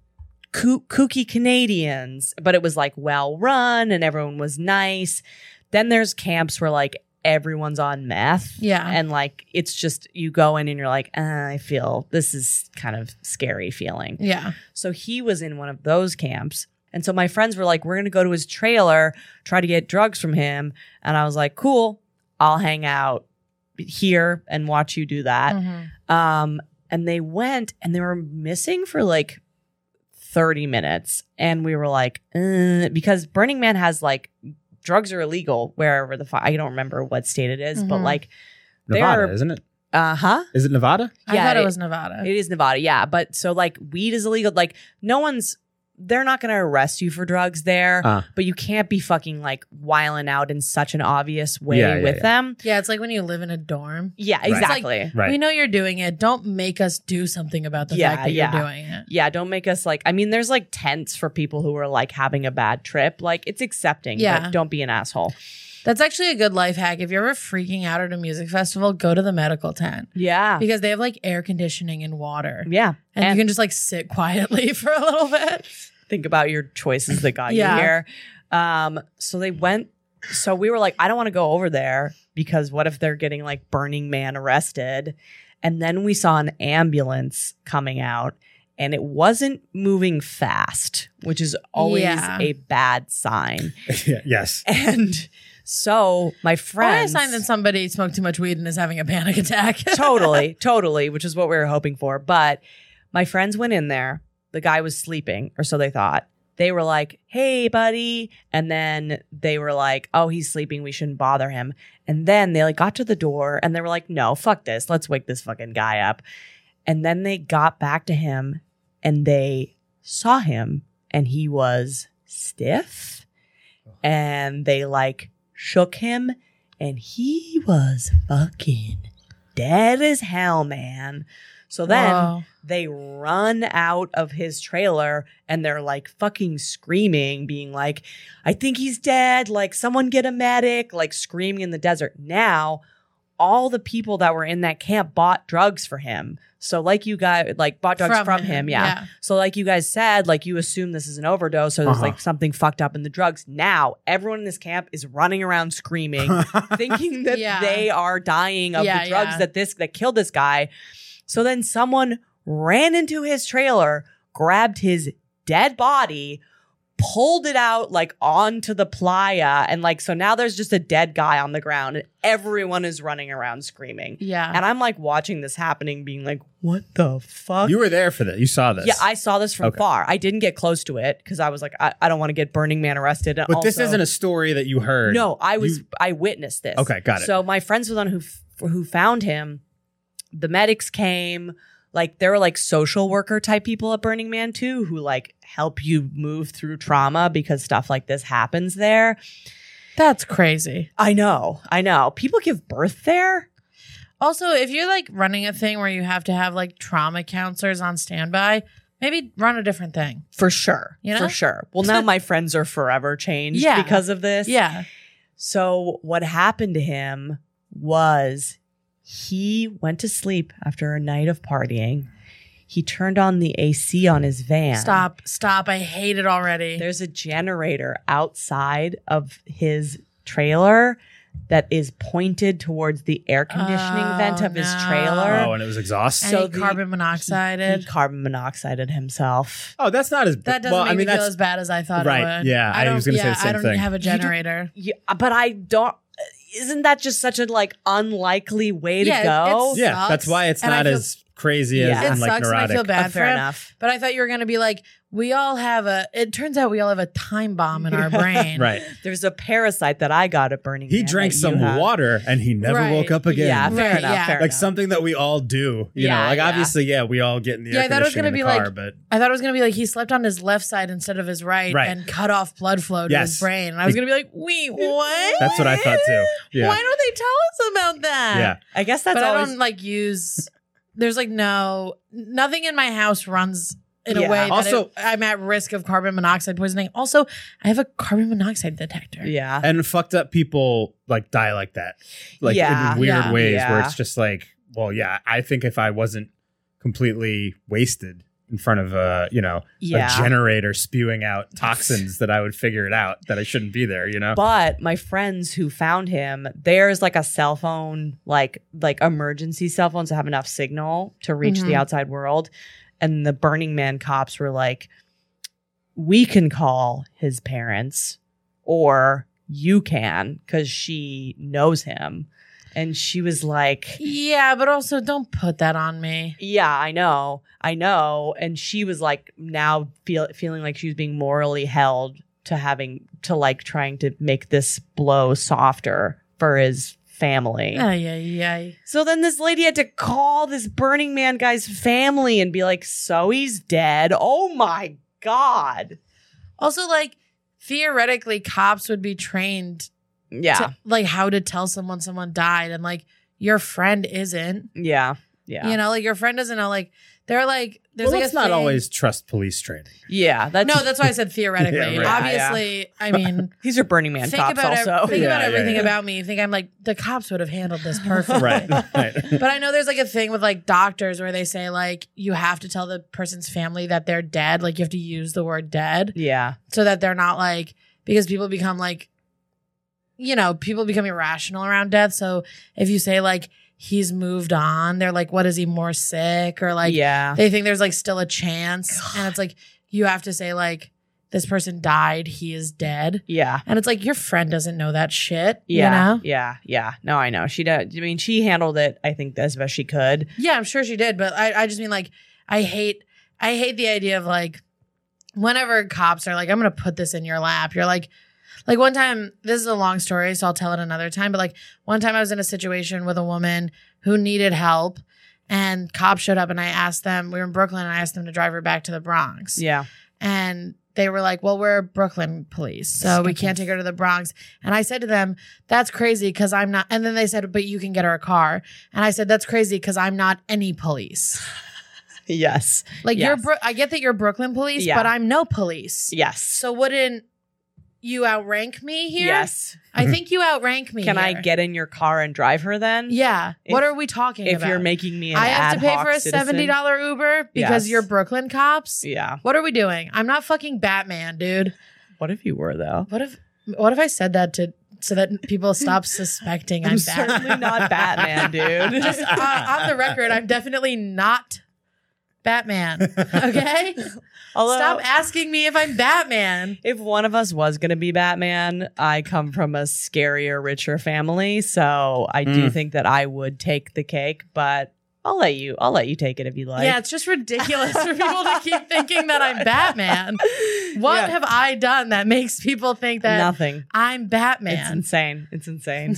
Speaker 1: koo- kooky Canadians, but it was like well run and everyone was nice. Then there's camps where like everyone's on meth.
Speaker 2: Yeah.
Speaker 1: And like it's just you go in and you're like, uh, I feel this is kind of scary feeling.
Speaker 2: Yeah.
Speaker 1: So he was in one of those camps. And so my friends were like, we're going to go to his trailer, try to get drugs from him. And I was like, cool, I'll hang out here and watch you do that.
Speaker 2: Mm-hmm.
Speaker 1: Um, and they went and they were missing for like thirty minutes. And we were like, uh, because Burning Man has like drugs are illegal wherever the, fi- I don't remember what state it is, but
Speaker 2: Mhm.
Speaker 1: like,
Speaker 3: Nevada,
Speaker 1: they're,
Speaker 3: isn't it?
Speaker 1: uh huh.
Speaker 3: Is it Nevada?
Speaker 2: I
Speaker 1: Yeah,
Speaker 2: thought it
Speaker 1: it-
Speaker 2: was Nevada.
Speaker 1: It is Nevada, yeah. But so like weed is illegal. Like no one's, they're not going to arrest you for drugs there,
Speaker 3: Uh.
Speaker 1: but you can't be fucking like wiling out in such an obvious way
Speaker 3: Yeah, yeah,
Speaker 1: with
Speaker 3: yeah.
Speaker 1: them.
Speaker 2: yeah, it's like when you live in a dorm.
Speaker 1: Yeah,
Speaker 3: Right. It's
Speaker 2: like-
Speaker 1: exactly.
Speaker 3: Right.
Speaker 2: We know you're doing it. Don't make us do something about the
Speaker 1: Yeah,
Speaker 2: fact that
Speaker 1: yeah.
Speaker 2: you're doing it.
Speaker 1: Yeah, don't make us like, I mean, there's like tents for people who are like having a bad trip. Like it's accepting,
Speaker 2: Yeah.
Speaker 1: but don't be an asshole.
Speaker 2: That's actually a good life hack. If you're ever freaking out at a music festival, go to the medical tent
Speaker 1: Yeah.
Speaker 2: because they have like air conditioning and water.
Speaker 1: Yeah.
Speaker 2: And,
Speaker 1: And-
Speaker 2: you can just like sit quietly for a little bit.
Speaker 1: Think about your choices that got
Speaker 2: Yeah.
Speaker 1: you here. Um, so they went, so we were like, I don't want to go over there because what if they're getting like Burning Man arrested? And then we saw an ambulance coming out and it wasn't moving fast, which is always
Speaker 2: Yeah.
Speaker 1: a bad sign.
Speaker 3: Yeah, yes.
Speaker 1: And so my
Speaker 2: Or a
Speaker 1: friends
Speaker 2: sign that somebody smoked too much weed and is having a panic attack.
Speaker 1: totally, totally, which is what we were hoping for. But my friends went in there. The guy was sleeping, or so they thought. They were like, hey, buddy. And then they were like, oh, he's sleeping. We shouldn't bother him. And then they like got to the door and they were like, no, fuck this. Let's wake this fucking guy up. And then they got back to him and they saw him and he was stiff. And they like shook him and he was fucking dead as hell, man. So then
Speaker 2: Whoa.
Speaker 1: they run out of his trailer and they're like fucking screaming, being like, I think he's dead. Like, someone get a medic, like screaming in the desert. Now, all the people that were in that camp bought drugs for him. So, like you guys, like bought drugs from, him. Yeah.
Speaker 2: yeah.
Speaker 1: So, like you guys said, like you assume this is an overdose. So, there's
Speaker 3: Uh-huh.
Speaker 1: like something fucked up in the drugs. Now, everyone in this camp is running around screaming, thinking that
Speaker 2: Yeah.
Speaker 1: they are dying of
Speaker 2: Yeah,
Speaker 1: the drugs
Speaker 2: yeah.
Speaker 1: that this that killed this guy. So then someone ran into his trailer, grabbed his dead body, pulled it out like onto the playa, and like so now there's just a dead guy on the ground, and everyone is running around screaming.
Speaker 2: Yeah.
Speaker 1: And I'm like watching this happening, being like, "What the fuck?"
Speaker 3: You were there for that. You saw this.
Speaker 1: Yeah, I saw this from
Speaker 3: Okay.
Speaker 1: far. I didn't get close to it because I was like, I, I don't want to get Burning Man arrested. And
Speaker 3: But this
Speaker 1: also-
Speaker 3: isn't a story that you heard.
Speaker 1: No, I was
Speaker 3: You-
Speaker 1: I witnessed this.
Speaker 3: Okay, got it.
Speaker 1: So my friends was on who f- who found him. The medics came. Like there were like social worker type people at Burning Man too, who like help you move through trauma because stuff like this happens there.
Speaker 2: That's crazy.
Speaker 1: I know, I know. People give birth there.
Speaker 2: Also, if you're like running a thing where you have to have like trauma counselors on standby, maybe run a different thing.
Speaker 1: For sure.
Speaker 2: You know?
Speaker 1: For sure. Well, now my friends are forever changed
Speaker 2: Yeah.
Speaker 1: because of this.
Speaker 2: Yeah.
Speaker 1: So what happened to him was he went to sleep after a night of partying. He turned on the A C on his van.
Speaker 2: Stop. Stop. I hate it already.
Speaker 1: There's a generator outside of his trailer that is pointed towards the air conditioning
Speaker 2: Oh,
Speaker 1: vent of his
Speaker 2: no.
Speaker 1: trailer.
Speaker 3: Oh, and it was exhaust.
Speaker 2: And
Speaker 1: so
Speaker 2: he
Speaker 1: the-
Speaker 2: carbon
Speaker 1: He
Speaker 2: monoxided.
Speaker 1: carbon monoxided himself.
Speaker 3: oh, that's not as
Speaker 2: That doesn't
Speaker 3: well.
Speaker 2: make
Speaker 3: I mean,
Speaker 2: me feel
Speaker 3: that's
Speaker 2: as bad as I thought
Speaker 3: right,
Speaker 2: it would.
Speaker 3: yeah, I
Speaker 2: don't,
Speaker 3: was gonna say
Speaker 2: yeah,
Speaker 3: the same
Speaker 2: I don't
Speaker 3: thing.
Speaker 2: have a
Speaker 1: You don't-
Speaker 2: generator.
Speaker 1: Yeah, but I don't. Isn't that just such a like unlikely way
Speaker 2: Yeah,
Speaker 1: to go?
Speaker 2: it's-
Speaker 3: yeah.
Speaker 2: sucks,
Speaker 3: That's why it's
Speaker 2: and I
Speaker 3: not
Speaker 2: feel-
Speaker 3: as crazy
Speaker 1: Yeah.
Speaker 3: as
Speaker 1: It
Speaker 3: and like
Speaker 2: sucks and I
Speaker 3: neurotic.
Speaker 2: feel bad
Speaker 1: Uh,
Speaker 2: for
Speaker 1: fair
Speaker 2: him.
Speaker 1: enough.
Speaker 2: But I thought you were going to be like, we all have a, it turns out we all have a time bomb in our brain.
Speaker 3: Right.
Speaker 1: There's a parasite that I got at Burning
Speaker 3: He
Speaker 1: Man
Speaker 3: drank
Speaker 1: that you
Speaker 3: some
Speaker 1: had.
Speaker 3: water and he never
Speaker 2: Right.
Speaker 3: woke up again.
Speaker 1: Yeah, fair
Speaker 2: Right,
Speaker 1: enough.
Speaker 2: yeah.
Speaker 1: Fair
Speaker 3: Like
Speaker 1: enough.
Speaker 3: something that we all do. You
Speaker 1: Yeah,
Speaker 3: know, like
Speaker 1: yeah.
Speaker 3: obviously, yeah, we all get in the
Speaker 2: Yeah,
Speaker 3: air
Speaker 2: I thought it was
Speaker 3: conditioning
Speaker 2: gonna
Speaker 3: in the
Speaker 2: be
Speaker 3: car,
Speaker 2: like-
Speaker 3: but
Speaker 2: I thought it was going to be like he slept on his left side instead of his right,
Speaker 3: Right.
Speaker 2: and cut off blood flow to
Speaker 3: Yes.
Speaker 2: his brain. And I was going to be like, wait, what?
Speaker 3: that's what I thought too. Yeah.
Speaker 2: Why don't they tell us about that?
Speaker 3: Yeah.
Speaker 1: I guess that's
Speaker 2: but I
Speaker 1: always.
Speaker 2: don't like use, there's like no, nothing in my house runs in
Speaker 1: Yeah.
Speaker 2: a way that
Speaker 3: Also-
Speaker 2: it- I'm at risk of carbon monoxide poisoning. Also, I have a carbon monoxide detector.
Speaker 1: yeah.
Speaker 3: And fucked up people like die like that, like
Speaker 1: Yeah.
Speaker 3: in weird
Speaker 2: Yeah.
Speaker 3: ways where
Speaker 1: Yeah.
Speaker 3: it's just like, well, yeah, I think if I wasn't completely wasted, in front of a, you know,
Speaker 1: Yeah.
Speaker 3: a generator spewing out toxins that I would figure it out that I shouldn't be there, you know?
Speaker 1: But my friends who found him, there's like a cell phone, like like emergency cell phones that have enough signal to reach
Speaker 2: Mhm.
Speaker 1: the outside world. And the Burning Man cops were like, we can call his parents or you can because she knows him. And she was like,
Speaker 2: Yeah, but also don't put that on me.
Speaker 1: yeah, I know. I know. And she was like now feel, feeling like she was being morally held to having to like trying to make this blow softer for his family.
Speaker 2: Ay, ay, ay.
Speaker 1: So then this lady had to call this Burning Man guy's family and be like, so he's dead. Oh my God.
Speaker 2: Also, like, theoretically, cops would be trained
Speaker 1: Yeah.
Speaker 2: to, like, how to tell someone someone died, and like your friend isn't.
Speaker 1: yeah. Yeah.
Speaker 2: You know, like your friend doesn't know. Like they're like, there's
Speaker 3: Well,
Speaker 2: like
Speaker 3: let's
Speaker 2: a
Speaker 3: not
Speaker 2: thing-
Speaker 3: always trust police training.
Speaker 1: yeah. That's,
Speaker 2: No, that's why I said theoretically.
Speaker 3: Yeah, right.
Speaker 2: Obviously, I mean,
Speaker 1: these are Burning Man
Speaker 2: think
Speaker 1: cops
Speaker 2: about ev-
Speaker 1: also.
Speaker 2: think
Speaker 3: Yeah,
Speaker 2: about
Speaker 3: yeah,
Speaker 2: everything
Speaker 3: yeah.
Speaker 2: about me. You think I'm like the cops would have handled this perfectly.
Speaker 3: Right. right.
Speaker 2: But I know there's like a thing with like doctors where they say like you have to tell the person's family that they're dead. Like you have to use the word dead
Speaker 1: yeah.
Speaker 2: so that they're not like, because people become like, you know, people become irrational around death. So if you say like he's moved on, they're like, what is he, more sick? Or like
Speaker 1: yeah.
Speaker 2: they think there's like still a chance. And it's like you have to say like this person died, he is dead.
Speaker 1: Yeah.
Speaker 2: And it's like your friend doesn't know that shit.
Speaker 1: Yeah.
Speaker 2: You know?
Speaker 1: Yeah. Yeah. No, I know. She does. I mean, she handled it, I think, as best she could.
Speaker 2: Yeah, I'm sure she did, but I, I just mean like I hate I hate the idea of like whenever cops are like, I'm gonna put this in your lap, you're like like one time, this is a long story, so I'll tell it another time, but like one time I was in a situation with a woman who needed help and cops showed up and I asked them, we were in Brooklyn and I asked them to drive her back to the Bronx.
Speaker 1: Yeah.
Speaker 2: And they were like, well, we're Brooklyn police, so we can't take her to the Bronx. And I said to them, that's crazy because I'm not. And then they said, but you can get her a car. And I said, that's crazy because I'm not any police.
Speaker 1: Yes.
Speaker 2: Like
Speaker 1: Yes.
Speaker 2: you're, Bro- I get that you're Brooklyn police,
Speaker 1: Yeah.
Speaker 2: but I'm no police.
Speaker 1: Yes.
Speaker 2: So wouldn't you outrank me here?
Speaker 1: Yes.
Speaker 2: I think you outrank me.
Speaker 1: Can I
Speaker 2: here.
Speaker 1: get in your car and drive her then?
Speaker 2: Yeah.
Speaker 1: If-
Speaker 2: what are we talking
Speaker 1: If
Speaker 2: about?
Speaker 1: you're making me an
Speaker 2: I have to pay
Speaker 1: ad hoc
Speaker 2: for a
Speaker 1: citizen?
Speaker 2: seventy dollars Uber because
Speaker 1: Yes.
Speaker 2: you're Brooklyn cops.
Speaker 1: Yeah.
Speaker 2: What are we doing? I'm not fucking Batman, dude.
Speaker 1: What if you were though?
Speaker 2: What if what if I said that to so that people stop suspecting I'm,
Speaker 1: I'm
Speaker 2: Batman?
Speaker 1: certainly not Batman, dude.
Speaker 2: Just uh, on the record, I'm definitely not Batman. Okay?
Speaker 1: Although,
Speaker 2: Stop asking me if I'm Batman.
Speaker 1: if one of us was going to be Batman, I come from a scarier, richer family, so I do
Speaker 3: Mm.
Speaker 1: think that I would take the cake. But I'll let you. I'll let you take it if you like.
Speaker 2: Yeah, it's just ridiculous for people to keep thinking that I'm Batman. What
Speaker 1: Yeah.
Speaker 2: have I done that makes people think that
Speaker 1: Nothing.
Speaker 2: I'm
Speaker 1: It's
Speaker 2: Batman?
Speaker 1: insane. It's insane.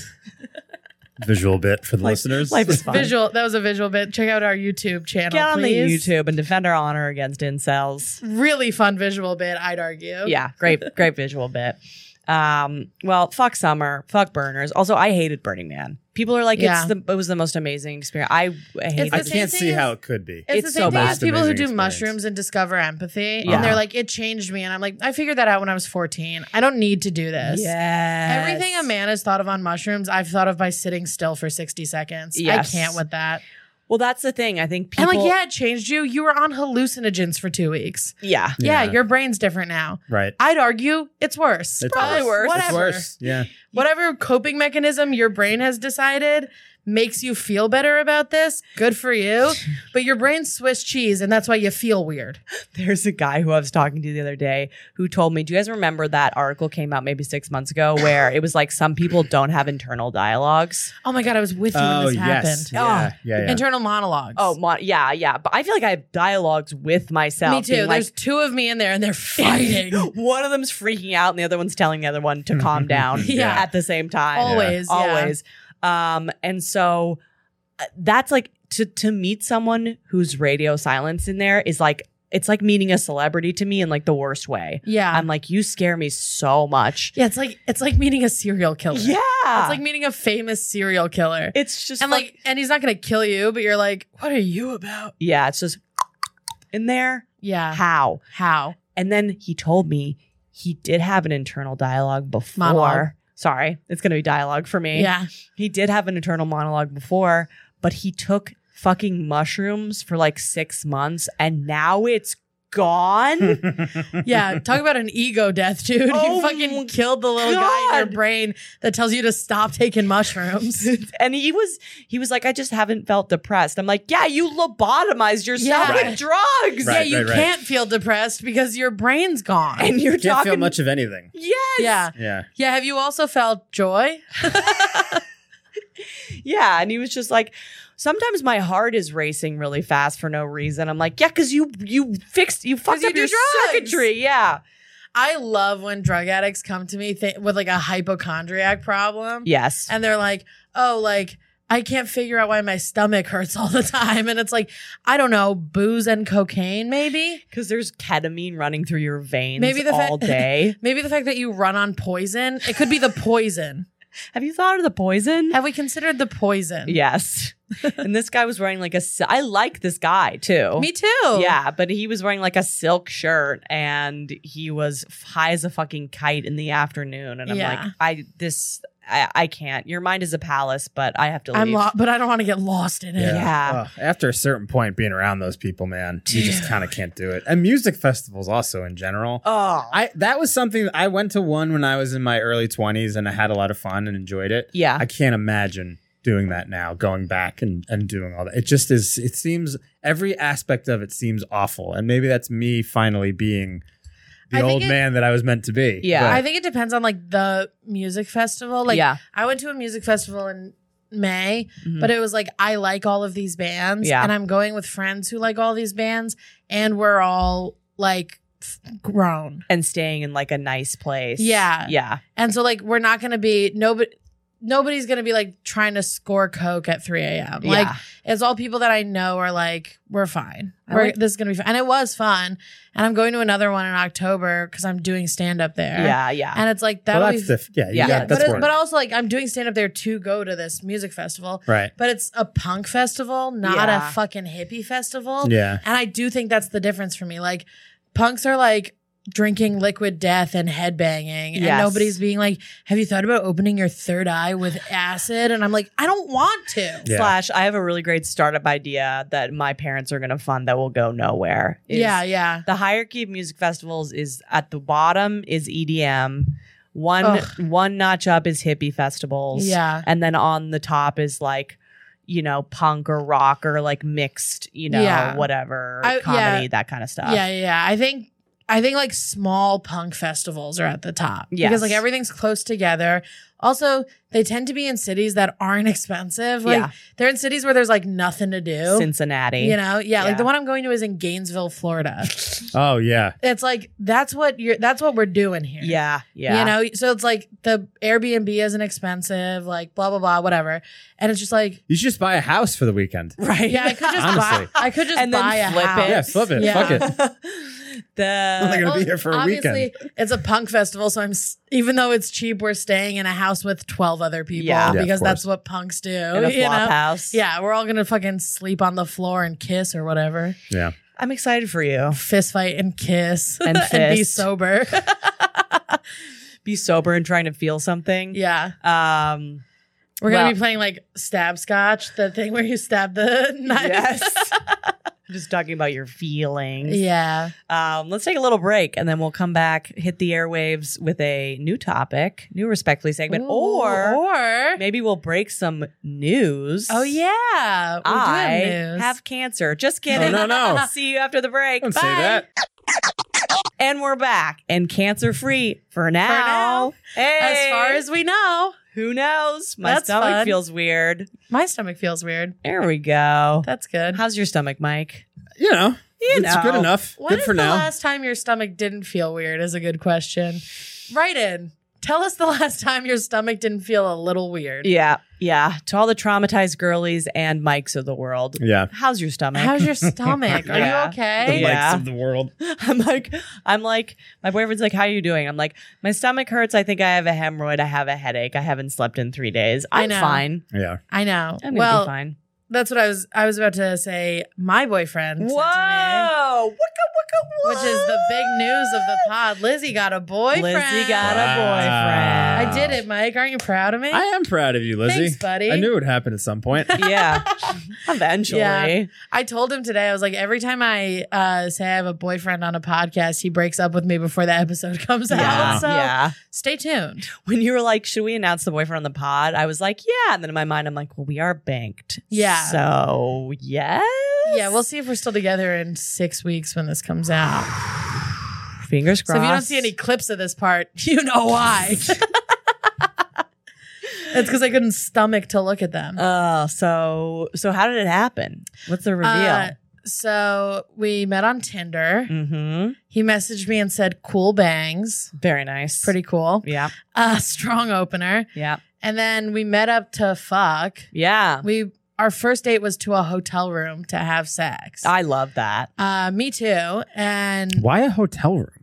Speaker 3: Visual bit for the
Speaker 1: Life-
Speaker 3: listeners.
Speaker 1: life is fun.
Speaker 2: Visual. That was a visual bit. Check out our YouTube channel.
Speaker 1: Get on
Speaker 2: please.
Speaker 1: the YouTube and defend our honor against incels.
Speaker 2: Really fun visual bit, I'd argue.
Speaker 1: Yeah, great, great visual bit. Um, well, fuck summer, fuck burners. Also, I hated Burning Man. People are like,
Speaker 2: Yeah.
Speaker 1: it's the it was the most amazing experience. I, I hate
Speaker 2: the
Speaker 3: I
Speaker 1: it.
Speaker 2: same
Speaker 3: can't
Speaker 2: thing
Speaker 3: see
Speaker 2: as-
Speaker 3: how it could be.
Speaker 2: It's, the
Speaker 1: It's
Speaker 2: same
Speaker 1: so
Speaker 2: thing
Speaker 1: bad.
Speaker 2: as people who
Speaker 3: Amazing
Speaker 2: do
Speaker 3: experience.
Speaker 2: mushrooms and discover empathy.
Speaker 1: Yeah.
Speaker 2: And they're like, it changed me. And I'm like, I figured that out when I was fourteen. I don't need to do this.
Speaker 1: Yes.
Speaker 2: Everything a man has thought of on mushrooms, I've thought of by sitting still for sixty seconds.
Speaker 1: Yes.
Speaker 2: I can't with that.
Speaker 1: Well, that's the thing. I think people.
Speaker 2: I'm like, yeah, it changed you. You were on hallucinogens for two weeks.
Speaker 1: yeah.
Speaker 2: Yeah,
Speaker 3: Yeah.
Speaker 2: your brain's different now.
Speaker 3: Right.
Speaker 2: I'd argue it's worse.
Speaker 3: It's
Speaker 1: Probably worse.
Speaker 3: It's
Speaker 2: Whatever.
Speaker 3: worse. Yeah.
Speaker 2: Whatever coping mechanism your brain has decided makes you feel better about this, good for you. But your brain's Swiss cheese, and that's why you feel weird.
Speaker 1: There's a guy who I was talking to the other day who told me, do you guys remember that article came out maybe six months ago where it was like some people don't have internal dialogues?
Speaker 2: Oh my God, I was with you when
Speaker 3: Oh
Speaker 2: this happened.
Speaker 3: yes. Yeah. Yeah. Yeah.
Speaker 2: Internal monologues.
Speaker 1: Oh, mon- yeah, yeah. But I feel like I have dialogues with myself.
Speaker 2: me too.
Speaker 1: being
Speaker 2: There's
Speaker 1: like,
Speaker 2: two of me in there, and they're fighting.
Speaker 1: one of them's freaking out and the other one's telling the other one to calm down
Speaker 2: Yeah.
Speaker 1: at the same time.
Speaker 2: Always, yeah.
Speaker 1: Always. Um, and so uh, that's like to to meet someone whose radio silence in there is like it's like meeting a celebrity to me in like the worst way.
Speaker 2: Yeah.
Speaker 1: I'm like, you scare me so much.
Speaker 2: yeah, it's like it's like meeting a serial killer.
Speaker 1: Yeah.
Speaker 2: It's like meeting a famous serial killer.
Speaker 1: it's just
Speaker 2: and
Speaker 1: fuck-
Speaker 2: like and he's not gonna kill you, but you're like, what are you about?
Speaker 1: yeah, it's just in there.
Speaker 2: Yeah.
Speaker 1: How?
Speaker 2: How?
Speaker 1: And then he told me he did have an internal dialogue before.
Speaker 2: Monologue.
Speaker 1: Sorry, it's going to be dialogue for me.
Speaker 2: Yeah.
Speaker 1: He did have an internal monologue before, but he took fucking mushrooms for like six months and now it's gone.
Speaker 2: Yeah, talk about an ego death, dude.
Speaker 1: Oh
Speaker 2: you fucking
Speaker 1: my
Speaker 2: killed the little guy in your
Speaker 1: God.
Speaker 2: brain that tells you to stop taking mushrooms.
Speaker 1: And he was he was like, I just haven't felt depressed. I'm like, yeah, you lobotomized yourself
Speaker 2: Yeah.
Speaker 1: with
Speaker 3: Right.
Speaker 1: drugs.
Speaker 3: Right,
Speaker 2: yeah, you
Speaker 3: right, right.
Speaker 2: can't feel depressed because your brain's gone.
Speaker 1: And you're
Speaker 3: Can't
Speaker 1: talking
Speaker 3: feel much of anything.
Speaker 1: Yes.
Speaker 2: yeah.
Speaker 3: Yeah.
Speaker 2: Yeah, have you also felt joy?
Speaker 1: Yeah. And he was just like, sometimes my heart is racing really fast for no reason. I'm like, yeah, because you you fixed you fucked
Speaker 2: you
Speaker 1: up
Speaker 2: do
Speaker 1: your
Speaker 2: drugs.
Speaker 1: circuitry. Yeah.
Speaker 2: I love when drug addicts come to me th- with like a hypochondriac problem.
Speaker 1: Yes.
Speaker 2: And they're like, oh, like, I can't figure out why my stomach hurts all the time. And it's like, I don't know, booze and cocaine, maybe?
Speaker 1: Because there's ketamine running through your veins
Speaker 2: Maybe the
Speaker 1: all
Speaker 2: fa-
Speaker 1: day.
Speaker 2: Maybe the fact that you run on poison. It could be the poison.
Speaker 1: Have you thought of the poison?
Speaker 2: Have we considered the poison?
Speaker 1: Yes. And this guy was wearing like a. si- I like this guy too.
Speaker 2: Me too.
Speaker 1: Yeah, but he was wearing like a silk shirt and he was high as a fucking kite in the afternoon. And I'm
Speaker 2: Yeah.
Speaker 1: like, I this I, I can't. Your mind is a palace, but I have to leave.
Speaker 2: I'm lo- but I don't want to get lost in it.
Speaker 1: Yeah.
Speaker 3: Ugh, after a certain point, being around those people, man, you just
Speaker 2: Dude.
Speaker 3: kind of can't do it. And music festivals also in general.
Speaker 1: Oh,
Speaker 3: I that was something I went to one when I was in my early twenties and I had a lot of fun and enjoyed it.
Speaker 1: yeah.
Speaker 3: I can't imagine doing that now, going back and, and doing all that. It just is, it seems, every aspect of it seems awful. And maybe that's me finally being the
Speaker 2: I think
Speaker 3: old
Speaker 2: it-
Speaker 3: man that I was meant to be.
Speaker 1: Yeah.
Speaker 3: But-
Speaker 2: I think it depends on like the music festival. Like
Speaker 1: yeah.
Speaker 2: I went to a music festival in May,
Speaker 1: Mhm.
Speaker 2: but it was like I like all of these bands,
Speaker 1: Yeah.
Speaker 2: and I'm going with friends who like all these bands, and we're all like f- grown,
Speaker 1: And staying in like a nice place.
Speaker 2: Yeah.
Speaker 1: Yeah.
Speaker 2: and so like we're not gonna be nobody. Nobody's gonna be like trying to score coke at three a.m. Like
Speaker 1: Yeah.
Speaker 2: it's all people that I know are like, we're fine.
Speaker 1: I
Speaker 2: We're,
Speaker 1: like-
Speaker 2: this is gonna be fun, and it was fun. And I'm going to another one in October because I'm doing stand up there.
Speaker 1: Yeah. Yeah.
Speaker 2: and it's like
Speaker 3: well,
Speaker 2: that'll
Speaker 3: that's
Speaker 2: be
Speaker 3: diff- yeah, you
Speaker 1: Yeah.
Speaker 3: got,
Speaker 2: but,
Speaker 3: that's
Speaker 2: it-
Speaker 3: work.
Speaker 2: but also like I'm doing stand up there to go to this music festival.
Speaker 3: right.
Speaker 2: But it's a punk festival, not
Speaker 1: Yeah.
Speaker 2: a fucking hippie festival.
Speaker 3: Yeah.
Speaker 2: And I do think that's the difference for me. Like punks are like drinking liquid death and headbanging, and
Speaker 1: Yes.
Speaker 2: nobody's being like, have you thought about opening your third eye with acid? And I'm like, I don't want to.
Speaker 3: Yeah.
Speaker 1: Slash, I have a really great startup idea that my parents are going to fund that will go nowhere. Is
Speaker 2: Yeah, yeah.
Speaker 1: The hierarchy of music festivals is at the bottom is E D M. One
Speaker 2: Ugh.
Speaker 1: one notch up is hippie festivals.
Speaker 2: Yeah.
Speaker 1: And then on the top is like, you know, punk or rock or like mixed, you know,
Speaker 2: Yeah.
Speaker 1: whatever,
Speaker 2: I-
Speaker 1: comedy,
Speaker 2: yeah.
Speaker 1: that kind of stuff.
Speaker 2: Yeah, yeah, yeah. I think I think like small punk festivals are at the top.
Speaker 1: Yes.
Speaker 2: Because like everything's close together. Also, they tend to be in cities that aren't expensive. Like
Speaker 1: Yeah.
Speaker 2: they're in cities where there's like nothing to do.
Speaker 1: Cincinnati.
Speaker 2: You know? Yeah,
Speaker 1: Yeah.
Speaker 2: like the one I'm going to is in Gainesville, Florida.
Speaker 3: Oh, yeah.
Speaker 2: It's like that's what you're that's what we're doing here.
Speaker 1: Yeah. Yeah.
Speaker 2: You know, so it's like the Airbnb isn't expensive, like blah blah blah, whatever. And it's just like,
Speaker 3: You should just buy a house for the weekend.
Speaker 1: Right.
Speaker 2: yeah, I could just
Speaker 3: Honestly.
Speaker 2: buy I could just
Speaker 1: And then
Speaker 2: buy a
Speaker 1: flip it.
Speaker 2: house.
Speaker 3: Yeah, flip it.
Speaker 2: Yeah.
Speaker 3: Fuck it.
Speaker 1: the
Speaker 3: They're gonna be here for a
Speaker 2: obviously,
Speaker 3: weekend.
Speaker 2: it's a punk festival, so I'm s- even though it's cheap, we're staying in a house with twelve other people
Speaker 1: Yeah.
Speaker 3: Yeah, of
Speaker 2: because that's
Speaker 3: course.
Speaker 2: what punks do.
Speaker 1: in a
Speaker 2: you
Speaker 1: flop
Speaker 2: know?
Speaker 1: house.
Speaker 2: Yeah, we're all gonna fucking sleep on the floor and kiss or whatever,
Speaker 3: Yeah.
Speaker 1: I'm excited for you.
Speaker 2: fist fight and kiss
Speaker 1: And
Speaker 2: be
Speaker 1: fist.
Speaker 2: sober.
Speaker 1: Be sober and trying to feel something.
Speaker 2: Yeah,
Speaker 1: Um
Speaker 2: we're gonna
Speaker 1: Well-
Speaker 2: be playing like stab scotch, the thing where you stab the knife.
Speaker 1: yes. Just talking about your feelings.
Speaker 2: Yeah.
Speaker 1: Um, let's take a little break and then we'll come back, hit the airwaves with a new topic, new respectfully segment,
Speaker 2: Ooh,
Speaker 1: or
Speaker 2: or
Speaker 1: maybe we'll break some news.
Speaker 2: oh yeah, we do
Speaker 1: I
Speaker 2: have news.
Speaker 1: have cancer. Just kidding.
Speaker 3: No, no, no.
Speaker 1: See you after the break.
Speaker 3: Don't
Speaker 1: Bye.
Speaker 3: say that.
Speaker 1: And we're back and cancer free for now.
Speaker 2: now.
Speaker 1: Hey.
Speaker 2: As far as we know,
Speaker 1: who knows? My
Speaker 2: That's
Speaker 1: stomach
Speaker 2: fun.
Speaker 1: feels weird.
Speaker 2: my stomach feels weird.
Speaker 1: There we go.
Speaker 2: That's good.
Speaker 1: How's your stomach, Mike?
Speaker 3: You know,
Speaker 1: You
Speaker 3: it's
Speaker 1: know.
Speaker 3: good enough.
Speaker 2: When
Speaker 3: good
Speaker 2: is
Speaker 3: for
Speaker 2: the
Speaker 3: now.
Speaker 2: last time your stomach didn't feel weird is a good question. Write in. Tell us the last time your stomach didn't feel a little weird.
Speaker 1: Yeah, yeah. To all the traumatized girlies and Mikes of the world.
Speaker 3: Yeah.
Speaker 1: How's your stomach?
Speaker 2: How's your stomach? Are
Speaker 1: Yeah.
Speaker 2: you okay?
Speaker 1: Yeah.
Speaker 3: Likes of the world.
Speaker 1: I'm like, I'm like, my boyfriend's like, how are you doing? I'm like, my stomach hurts. I think I have a hemorrhoid. I have a headache. I haven't slept in three days.
Speaker 2: I
Speaker 1: I'm
Speaker 2: know.
Speaker 1: fine.
Speaker 3: Yeah.
Speaker 2: I know.
Speaker 1: I'm gonna
Speaker 2: well,
Speaker 1: be fine.
Speaker 2: that's what I was. I was about to say. My boyfriend. sent to me,
Speaker 1: Whoa! Wicka, wicka, what?
Speaker 2: which is the big news of the pod. Lizzie got a boyfriend.
Speaker 1: Lizzie got a
Speaker 3: Wow.
Speaker 1: boyfriend.
Speaker 2: I did it, Mike. Aren't you proud of me?
Speaker 3: I am proud of you, Lizzie.
Speaker 2: Thanks, buddy.
Speaker 3: I knew it would happen at some point.
Speaker 1: Yeah, eventually.
Speaker 2: Yeah. I told him today. I was like, every time I uh, say I have a boyfriend on a podcast, he breaks up with me before the episode comes
Speaker 1: Yeah,
Speaker 2: out. So
Speaker 1: yeah.
Speaker 2: stay tuned.
Speaker 1: When you were like, should we announce the boyfriend on the pod? I was like, yeah. And then in my mind, I'm like, well, we are banked.
Speaker 2: Yeah.
Speaker 1: So, yes.
Speaker 2: Yeah, we'll see if we're still together in six weeks when this comes out.
Speaker 1: Fingers
Speaker 2: So
Speaker 1: crossed.
Speaker 2: if you don't see any clips of this part, you know why. It's because I couldn't stomach to look at them.
Speaker 1: Oh, so so how did it happen? What's the reveal?
Speaker 2: Uh, so we met on Tinder.
Speaker 1: mm-hmm.
Speaker 2: He messaged me and said, cool bangs.
Speaker 1: Very nice.
Speaker 2: Pretty cool.
Speaker 1: Yeah.
Speaker 2: Uh, strong opener.
Speaker 1: Yeah.
Speaker 2: And then we met up to fuck.
Speaker 1: Yeah.
Speaker 2: We Our first date was to a hotel room to have sex.
Speaker 1: I love that.
Speaker 2: Uh, me too. And
Speaker 3: Why a hotel room?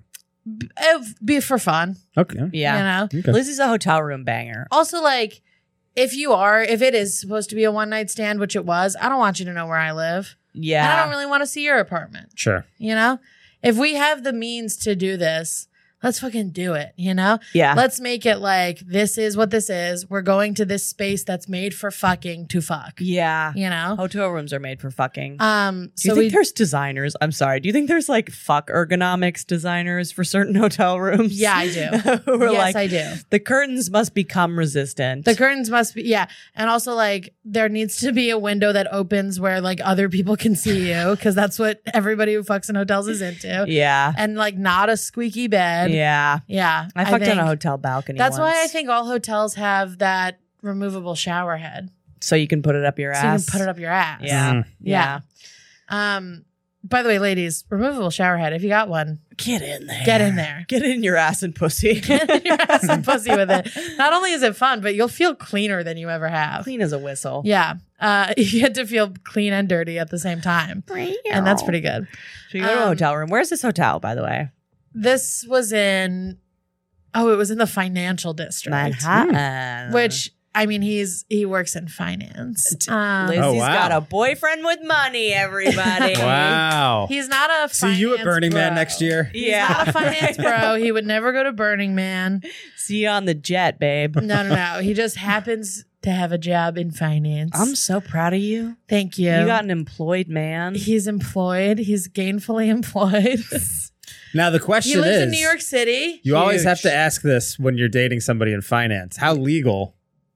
Speaker 2: it'd be for fun,
Speaker 3: Okay.
Speaker 1: Yeah.
Speaker 2: you know?
Speaker 3: Okay.
Speaker 1: Lizzie's a hotel room banger.
Speaker 2: Also, like, if you are, if it is supposed to be a one night stand, which it was, I don't want you to know where I live.
Speaker 1: Yeah.
Speaker 2: And I don't really want to see your apartment.
Speaker 3: Sure.
Speaker 2: You know? If we have the means to do this, let's fucking do it, you know?
Speaker 1: yeah.
Speaker 2: Let's make it like, this is what this is. We're going to this space that's made for fucking to fuck,
Speaker 1: yeah.
Speaker 2: you know?
Speaker 1: Hotel rooms are made for fucking.
Speaker 2: Um,
Speaker 1: Do you
Speaker 2: so
Speaker 1: think
Speaker 2: we,
Speaker 1: there's designers? I'm sorry. Do you think there's like fuck ergonomics designers for certain hotel rooms?
Speaker 2: Yeah, I do.
Speaker 1: Who are
Speaker 2: yes,
Speaker 1: like,
Speaker 2: I do.
Speaker 1: the curtains must become resistant.
Speaker 2: The curtains must be, yeah. And also, like, there needs to be a window that opens where, like, other people can see you, because that's what everybody who fucks in hotels is into.
Speaker 1: yeah.
Speaker 2: And, like, not a squeaky bed.
Speaker 1: Yeah.
Speaker 2: Yeah.
Speaker 1: I fucked
Speaker 2: think
Speaker 1: on a hotel balcony.
Speaker 2: That's why I
Speaker 1: once.
Speaker 2: think all hotels have that removable shower head.
Speaker 1: So you can put it up your
Speaker 2: So
Speaker 1: ass.
Speaker 2: you can put it up your ass.
Speaker 1: Yeah.
Speaker 3: Mm.
Speaker 1: Yeah.
Speaker 2: Um, by the way, ladies, removable shower head, if you got one,
Speaker 1: Get in there.
Speaker 2: get in there.
Speaker 1: Get in your ass and pussy.
Speaker 2: Get in your ass and pussy with it. Not only is it fun, but you'll feel cleaner than you ever have.
Speaker 1: Clean as a whistle.
Speaker 2: Yeah. Uh, you get to feel clean and dirty at the same time. And that's pretty good.
Speaker 1: So you go to a
Speaker 2: Um,
Speaker 1: hotel room. Where's this hotel, by the way?
Speaker 2: This was in, oh, it was in the financial district.
Speaker 1: Manhattan.
Speaker 2: Which, I mean, he's he works in finance. Um,
Speaker 1: Lizzie's
Speaker 3: Oh, wow.
Speaker 1: got a boyfriend with money, everybody.
Speaker 3: Wow.
Speaker 2: he's not a
Speaker 3: See you at
Speaker 2: finance
Speaker 3: Burning Man
Speaker 2: bro.
Speaker 3: next year.
Speaker 2: He's
Speaker 1: Yeah.
Speaker 2: not a finance bro. He would never go to Burning Man.
Speaker 1: See you on the jet, babe.
Speaker 2: No, no, no. He just happens to have a job in finance.
Speaker 1: I'm so proud of you.
Speaker 2: Thank you.
Speaker 1: You got an employed man.
Speaker 2: He's employed. He's gainfully employed.
Speaker 3: Now the
Speaker 2: he
Speaker 3: question
Speaker 2: lives
Speaker 3: is,
Speaker 2: in New York City.
Speaker 3: you always
Speaker 1: Huge.
Speaker 3: have to ask this when you're dating somebody in finance. How legal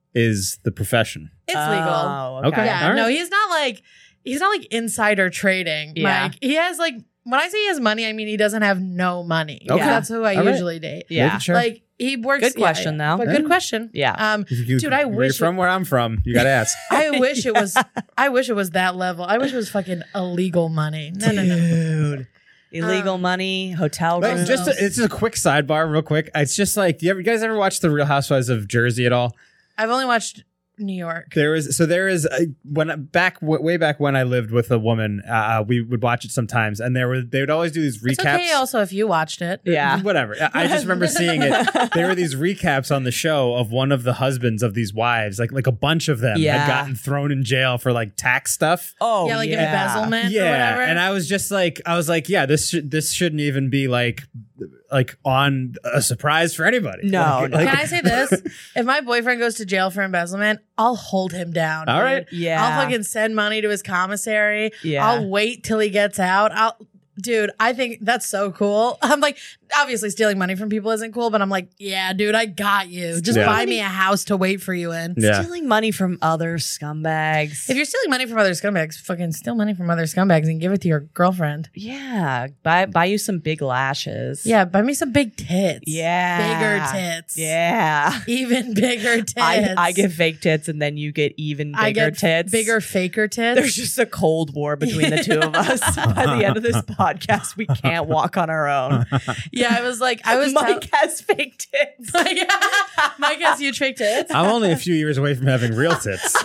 Speaker 3: is the profession?
Speaker 2: It's legal.
Speaker 1: Oh,
Speaker 3: Okay.
Speaker 2: Yeah,
Speaker 3: All right.
Speaker 2: no, he's not like he's not like insider trading.
Speaker 1: Yeah.
Speaker 2: Mike. He has like when I say he has money, I mean he doesn't have no money.
Speaker 3: Okay.
Speaker 2: That's who I
Speaker 3: All right.
Speaker 2: usually date.
Speaker 1: Yeah.
Speaker 3: Making sure.
Speaker 2: Like he works.
Speaker 1: Good
Speaker 2: yeah,
Speaker 1: question,
Speaker 2: yeah.
Speaker 1: though.
Speaker 2: But
Speaker 3: Yeah.
Speaker 2: good question.
Speaker 1: Yeah.
Speaker 2: Um,
Speaker 3: If you-
Speaker 2: Dude, I
Speaker 3: you're
Speaker 2: wish
Speaker 3: from where I'm from. You got to ask.
Speaker 2: I wish it was. I wish it was that level. I wish it was fucking illegal money. No, no, no.
Speaker 1: Dude. Illegal
Speaker 2: Um,
Speaker 1: money, hotel
Speaker 3: Like,
Speaker 1: rooms.
Speaker 3: just a, it's just a quick sidebar, real quick. It's just like, do you, ever, you guys ever watch The Real Housewives of Jersey at all?
Speaker 2: I've only watched New York.
Speaker 3: There is so there is a, when back w- way back when I lived with a woman, uh, we would watch it sometimes, and there were they would always do these recaps.
Speaker 2: It's okay. Also, if you watched it,
Speaker 1: yeah.
Speaker 3: Whatever. I I just remember seeing it. There were these recaps on the show of one of the husbands of these wives, like like a bunch of them
Speaker 1: Yeah.
Speaker 3: had gotten thrown in jail for like tax stuff.
Speaker 1: Oh,
Speaker 2: yeah, like
Speaker 1: yeah.
Speaker 2: embezzlement or
Speaker 3: Yeah,
Speaker 2: whatever.
Speaker 3: and I was just like, I was like, yeah, this should this shouldn't even be like like on a surprise for anybody.
Speaker 1: No,
Speaker 3: Like-
Speaker 1: no.
Speaker 3: like-
Speaker 2: Can I say this? If my boyfriend goes to jail for embezzlement, I'll hold him down.
Speaker 3: All
Speaker 2: dude.
Speaker 3: right.
Speaker 1: Yeah.
Speaker 2: I'll fucking send money to his commissary.
Speaker 1: Yeah.
Speaker 2: I'll wait till he gets out. I'll dude, I think that's so cool. I'm like, obviously stealing money from people isn't cool, but I'm like, yeah, dude, I got you. Just
Speaker 3: Yeah.
Speaker 2: buy me a house to wait for you in.
Speaker 3: Yeah.
Speaker 1: Stealing money from other scumbags.
Speaker 2: If you're stealing money from other scumbags, fucking steal money from other scumbags and give it to your girlfriend.
Speaker 1: yeah, buy buy you some big lashes.
Speaker 2: Yeah, buy me some big tits.
Speaker 1: Yeah.
Speaker 2: Bigger tits.
Speaker 1: Yeah.
Speaker 2: Even bigger tits.
Speaker 1: I, I get fake tits and then you get even bigger
Speaker 2: I get
Speaker 1: tits.
Speaker 2: bigger faker tits.
Speaker 1: There's just a cold war between the two of us by the end of this podcast. podcast. We can't walk on our own.
Speaker 2: Yeah, I was like, I was
Speaker 1: Mike
Speaker 2: tell-
Speaker 1: has fake tits.
Speaker 2: Mike has huge fake tits.
Speaker 3: I'm only a few years away from having real tits.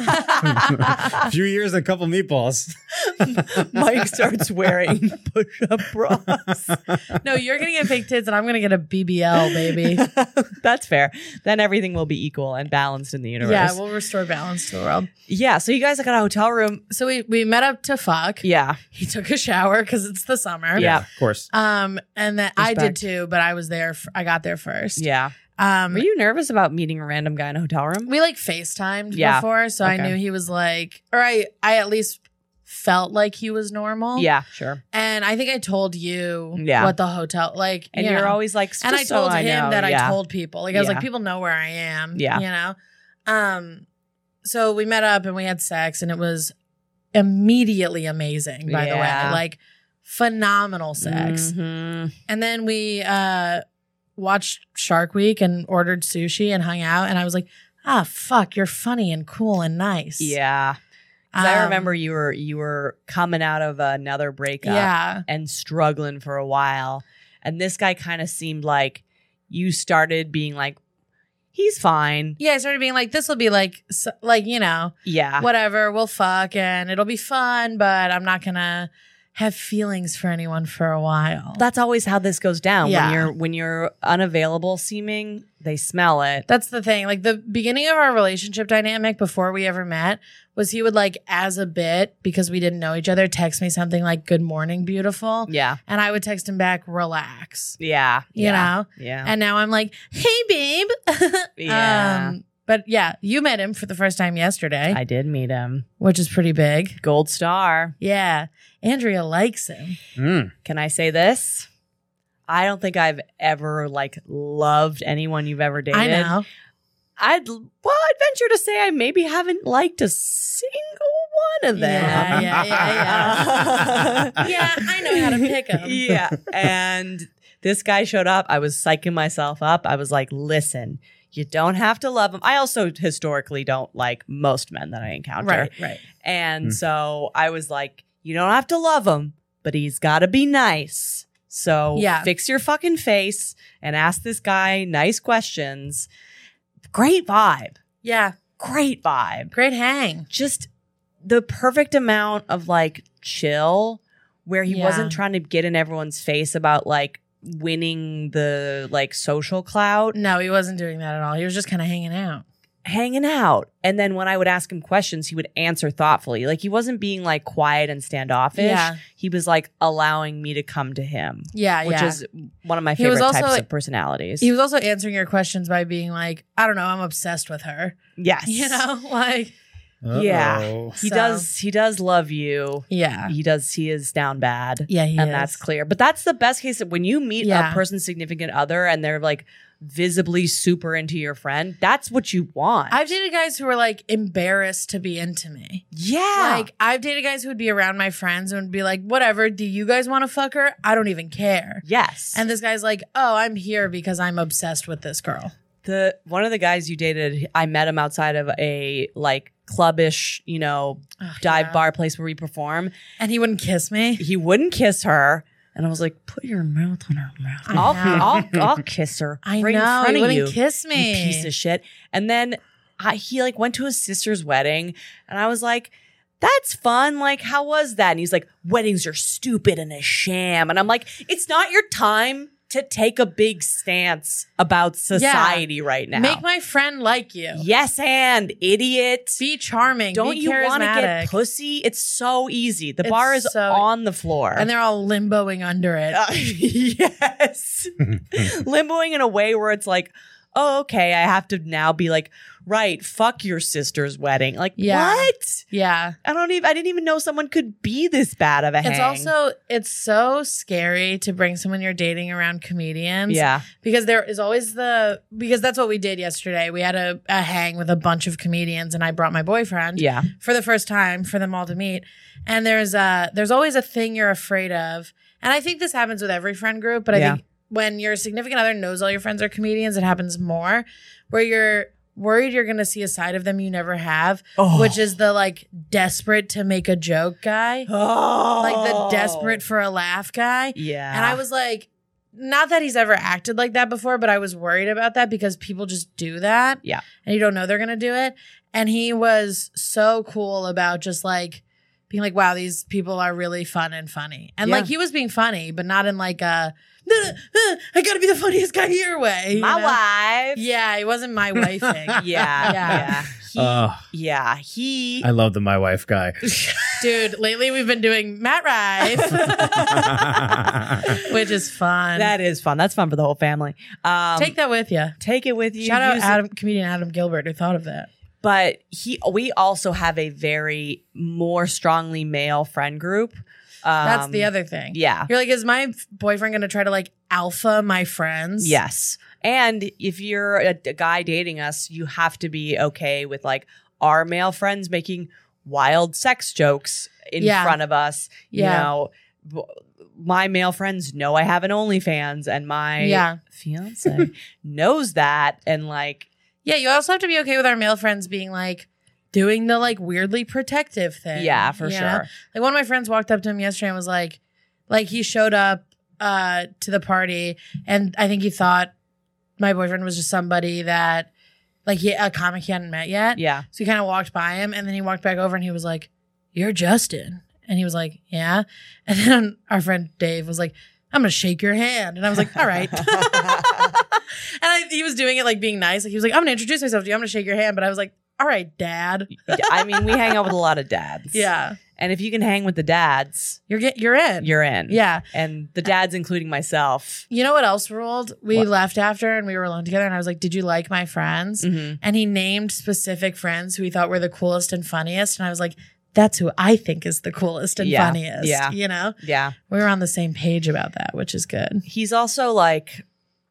Speaker 3: A few years and a couple meatballs.
Speaker 1: Mike starts wearing push-up bras.
Speaker 2: No, you're gonna get fake tits, and I'm gonna get a B B L, baby.
Speaker 1: That's fair. Then everything will be equal and balanced in the universe.
Speaker 2: Yeah, we'll restore balance to the world.
Speaker 1: Yeah, so you guys got a hotel room.
Speaker 2: So we we met up to fuck.
Speaker 1: Yeah.
Speaker 2: He took a shower because it's the summer.
Speaker 1: Yeah.
Speaker 3: Of course.
Speaker 2: Um, and then I did
Speaker 1: Respect.
Speaker 2: too, but I was there. F- I got there first.
Speaker 1: Yeah.
Speaker 2: Um,
Speaker 1: Were you nervous about meeting a random guy in a hotel room?
Speaker 2: we like FaceTimed
Speaker 1: Yeah.
Speaker 2: before, so I
Speaker 1: Okay.
Speaker 2: knew he was like, or I I at least felt like he was normal.
Speaker 1: Yeah, sure.
Speaker 2: And I think I told you
Speaker 1: Yeah.
Speaker 2: what the hotel like,
Speaker 1: And
Speaker 2: you
Speaker 1: you're
Speaker 2: know.
Speaker 1: always like,
Speaker 2: And I
Speaker 1: "Just so
Speaker 2: told him
Speaker 1: know."
Speaker 2: that
Speaker 1: Yeah.
Speaker 2: I told people. Like I was
Speaker 1: Yeah.
Speaker 2: like, people know where I am.
Speaker 1: Yeah.
Speaker 2: You know? Um, so we met up and we had sex, and it was immediately amazing, by the
Speaker 1: Yeah.
Speaker 2: way. Like phenomenal sex.
Speaker 1: Mhm.
Speaker 2: And then we uh watched Shark Week and ordered sushi and hung out, and I was like, ah fuck, you're funny and cool and nice.
Speaker 1: Yeah. 'Cause I
Speaker 2: Um,
Speaker 1: remember you were you were coming out of another breakup
Speaker 2: Yeah.
Speaker 1: and struggling for a while. And this guy kind of seemed like you started being like, he's fine.
Speaker 2: Yeah, I started being like, this will be like, s- like you know,
Speaker 1: Yeah.
Speaker 2: whatever, we'll fuck and it'll be fun, but I'm not gonna have feelings for anyone for a while.
Speaker 1: That's always how this goes down.
Speaker 2: Yeah.
Speaker 1: When you're when you're unavailable seeming, they smell it.
Speaker 2: That's the thing. Like the beginning of our relationship dynamic before we ever met was he would like, as a bit, because we didn't know each other, text me something like, good morning, beautiful.
Speaker 1: Yeah.
Speaker 2: And I would text him back, relax.
Speaker 1: Yeah.
Speaker 2: You
Speaker 1: yeah.
Speaker 2: know?
Speaker 1: Yeah.
Speaker 2: And now I'm like, hey, babe.
Speaker 1: Yeah.
Speaker 2: Um, but yeah, you met him for the first time yesterday,
Speaker 1: I did meet him.
Speaker 2: which is pretty big.
Speaker 1: Gold star.
Speaker 2: Yeah. Andrea likes him.
Speaker 3: Mm.
Speaker 1: Can I say this? I don't think I've ever like loved anyone you've ever dated.
Speaker 2: I know.
Speaker 1: I'd well, I'd venture to say I maybe haven't liked a single one of them.
Speaker 2: Yeah, yeah, yeah, yeah. yeah, I know how to pick him.
Speaker 1: Yeah. And this guy showed up. I was psyching myself up. I was like, listen, you don't have to love him. I also historically don't like most men that I encounter.
Speaker 2: Right, right.
Speaker 1: And
Speaker 3: Hmm.
Speaker 1: so I was like, you don't have to love him, but he's got to be nice. So
Speaker 2: Yeah.
Speaker 1: fix your fucking face and ask this guy nice questions. Great vibe.
Speaker 2: Yeah.
Speaker 1: Great vibe.
Speaker 2: Great hang.
Speaker 1: Just the perfect amount of like chill where he
Speaker 2: Yeah.
Speaker 1: wasn't trying to get in everyone's face about like winning the like social clout,
Speaker 2: No, he wasn't doing that at all. He was just kind of hanging out.
Speaker 1: hanging out. And then when I would ask him questions, he would answer thoughtfully. Like he wasn't being like quiet and standoffish.
Speaker 2: Yeah.
Speaker 1: He was like allowing me to come to him,
Speaker 2: Yeah,
Speaker 1: which
Speaker 2: yeah.
Speaker 1: is one of my
Speaker 2: He was
Speaker 1: favorite
Speaker 2: also,
Speaker 1: types
Speaker 2: like-
Speaker 1: of personalities.
Speaker 2: He was also answering your questions by being like, I don't know, I'm obsessed with her.
Speaker 1: yes.
Speaker 2: You know, like,
Speaker 1: Yeah.
Speaker 3: Uh-oh.
Speaker 1: He
Speaker 2: So-
Speaker 1: does he does love you.
Speaker 2: yeah.
Speaker 1: He does he is down bad.
Speaker 2: Yeah, he
Speaker 1: and
Speaker 2: is.
Speaker 1: that's clear. But that's the best case when you meet
Speaker 2: Yeah.
Speaker 1: a person's significant other and they're like visibly super into your friend. That's what you want.
Speaker 2: I've dated guys who were like embarrassed to be into me.
Speaker 1: yeah.
Speaker 2: Like, I've dated guys who would be around my friends and would be like, whatever, do you guys want to fuck her? I don't even care.
Speaker 1: yes.
Speaker 2: And this guy's like, oh, I'm here because I'm obsessed with this girl.
Speaker 1: the one of the guys you dated, I met him outside of a like clubbish, you know,
Speaker 2: Ugh,
Speaker 1: dive
Speaker 2: yeah.
Speaker 1: bar place where we perform.
Speaker 2: And he wouldn't kiss me.
Speaker 1: He wouldn't kiss her. And I was like, put your mouth on her mouth.
Speaker 2: I
Speaker 1: I'll,
Speaker 2: know.
Speaker 1: I'll, I'll kiss her.
Speaker 2: I
Speaker 1: right in
Speaker 2: know.
Speaker 1: front
Speaker 2: He
Speaker 1: of
Speaker 2: wouldn't
Speaker 1: you.
Speaker 2: kiss
Speaker 1: you
Speaker 2: me.
Speaker 1: piece of shit. And then I, he like went to his sister's wedding, and I was like, "That's fun. Like, how was that?" And he's like, "Weddings are stupid and a sham." And I'm like, "It's not your time to take a big stance about society right now.
Speaker 2: Make my friend like you.
Speaker 1: yes, and idiot.
Speaker 2: Be charming.
Speaker 1: Don't
Speaker 2: be
Speaker 1: you want to
Speaker 2: charismatic.
Speaker 1: get pussy? It's so easy. The
Speaker 2: It's
Speaker 1: bar is
Speaker 2: so-
Speaker 1: on the floor,
Speaker 2: And they're all limboing under it.
Speaker 1: Uh, yes. Limboing in a way where it's like, oh, okay, I have to now be like, right, fuck your sister's wedding. Like,
Speaker 2: Yeah.
Speaker 1: what?
Speaker 2: yeah.
Speaker 1: I don't even, I didn't even know someone could be this bad of a hang.
Speaker 2: It's also, it's so scary to bring someone you're dating around comedians.
Speaker 1: yeah.
Speaker 2: Because there is always the, because that's what we did yesterday. We had a, a hang with a bunch of comedians and I brought my boyfriend
Speaker 1: Yeah.
Speaker 2: for the first time for them all to meet. And there's a, there's always a thing you're afraid of. And I think this happens with every friend group, but I
Speaker 1: Yeah.
Speaker 2: think when your significant other knows all your friends are comedians, it happens more where you're worried you're going to see a side of them you never have,
Speaker 1: Oh.
Speaker 2: which is the like desperate to make a joke guy,
Speaker 1: Oh.
Speaker 2: like the desperate for a laugh guy.
Speaker 1: Yeah.
Speaker 2: And I was like, not that he's ever acted like that before, but I was worried about that because people just do that.
Speaker 1: Yeah.
Speaker 2: And you don't know they're going to do it. And he was so cool about just like being like, wow, these people are really fun and funny. And
Speaker 1: Yeah.
Speaker 2: like he was being funny, but not in like a, I got to be the funniest guy here way. you
Speaker 1: my
Speaker 2: know?
Speaker 1: wife.
Speaker 2: Yeah, it wasn't my wifing.
Speaker 1: Yeah.
Speaker 2: Yeah.
Speaker 1: Yeah. He,
Speaker 3: Oh,
Speaker 1: yeah. He.
Speaker 3: I love the my wife guy.
Speaker 2: Dude, lately we've been doing Matt Rife, which is fun.
Speaker 1: that is fun. That's fun for the whole family. Um,
Speaker 2: Take that with you.
Speaker 1: take it with you.
Speaker 2: Shout out
Speaker 1: use it.
Speaker 2: Adam, comedian Adam Gilbert, who thought of that.
Speaker 1: But he, we also have a very more strongly male friend group. Um,
Speaker 2: That's the other thing.
Speaker 1: Yeah.
Speaker 2: You're like, is my boyfriend going to try to like alpha my friends?
Speaker 1: Yes. And if you're a, a guy dating us, you have to be okay with like our male friends making wild sex jokes in
Speaker 2: Yeah.
Speaker 1: front of us.
Speaker 2: Yeah.
Speaker 1: You know, b- my male friends know I have an OnlyFans, and my
Speaker 2: Yeah.
Speaker 1: fiance knows that. And like,
Speaker 2: Yeah, you also have to be okay with our male friends being like doing the like weirdly protective thing.
Speaker 1: yeah, for
Speaker 2: you
Speaker 1: sure.
Speaker 2: know? Like one of my friends walked up to him yesterday and was like, like he showed up uh to the party and I think he thought my boyfriend was just somebody that like he, a comic he hadn't met yet.
Speaker 1: Yeah.
Speaker 2: So he kind of walked by him and then he walked back over and he was like, "You're Justin." And he was like, "Yeah." And then our friend Dave was like, "I'm going to shake your hand." And I was like, "All right." And I, he was doing it like being nice. Like he was like, "I'm going to introduce myself to you. I'm going to shake your hand." But I was like, "All right, Dad."
Speaker 1: I mean, we hang out with a lot of dads.
Speaker 2: Yeah.
Speaker 1: And if you can hang with the dads,
Speaker 2: You're get, you're in.
Speaker 1: you're in.
Speaker 2: Yeah.
Speaker 1: And the dads, including myself.
Speaker 2: You know what else ruled? We
Speaker 1: What?
Speaker 2: left after and we were alone together and I was like, "Did you like my friends?"
Speaker 1: Mhm.
Speaker 2: And he named specific friends who he thought were the coolest and funniest. And I was like, that's who I think is the coolest and
Speaker 1: Yeah.
Speaker 2: funniest.
Speaker 1: Yeah.
Speaker 2: You know?
Speaker 1: Yeah.
Speaker 2: We were on the same page about that, which is good.
Speaker 1: He's also like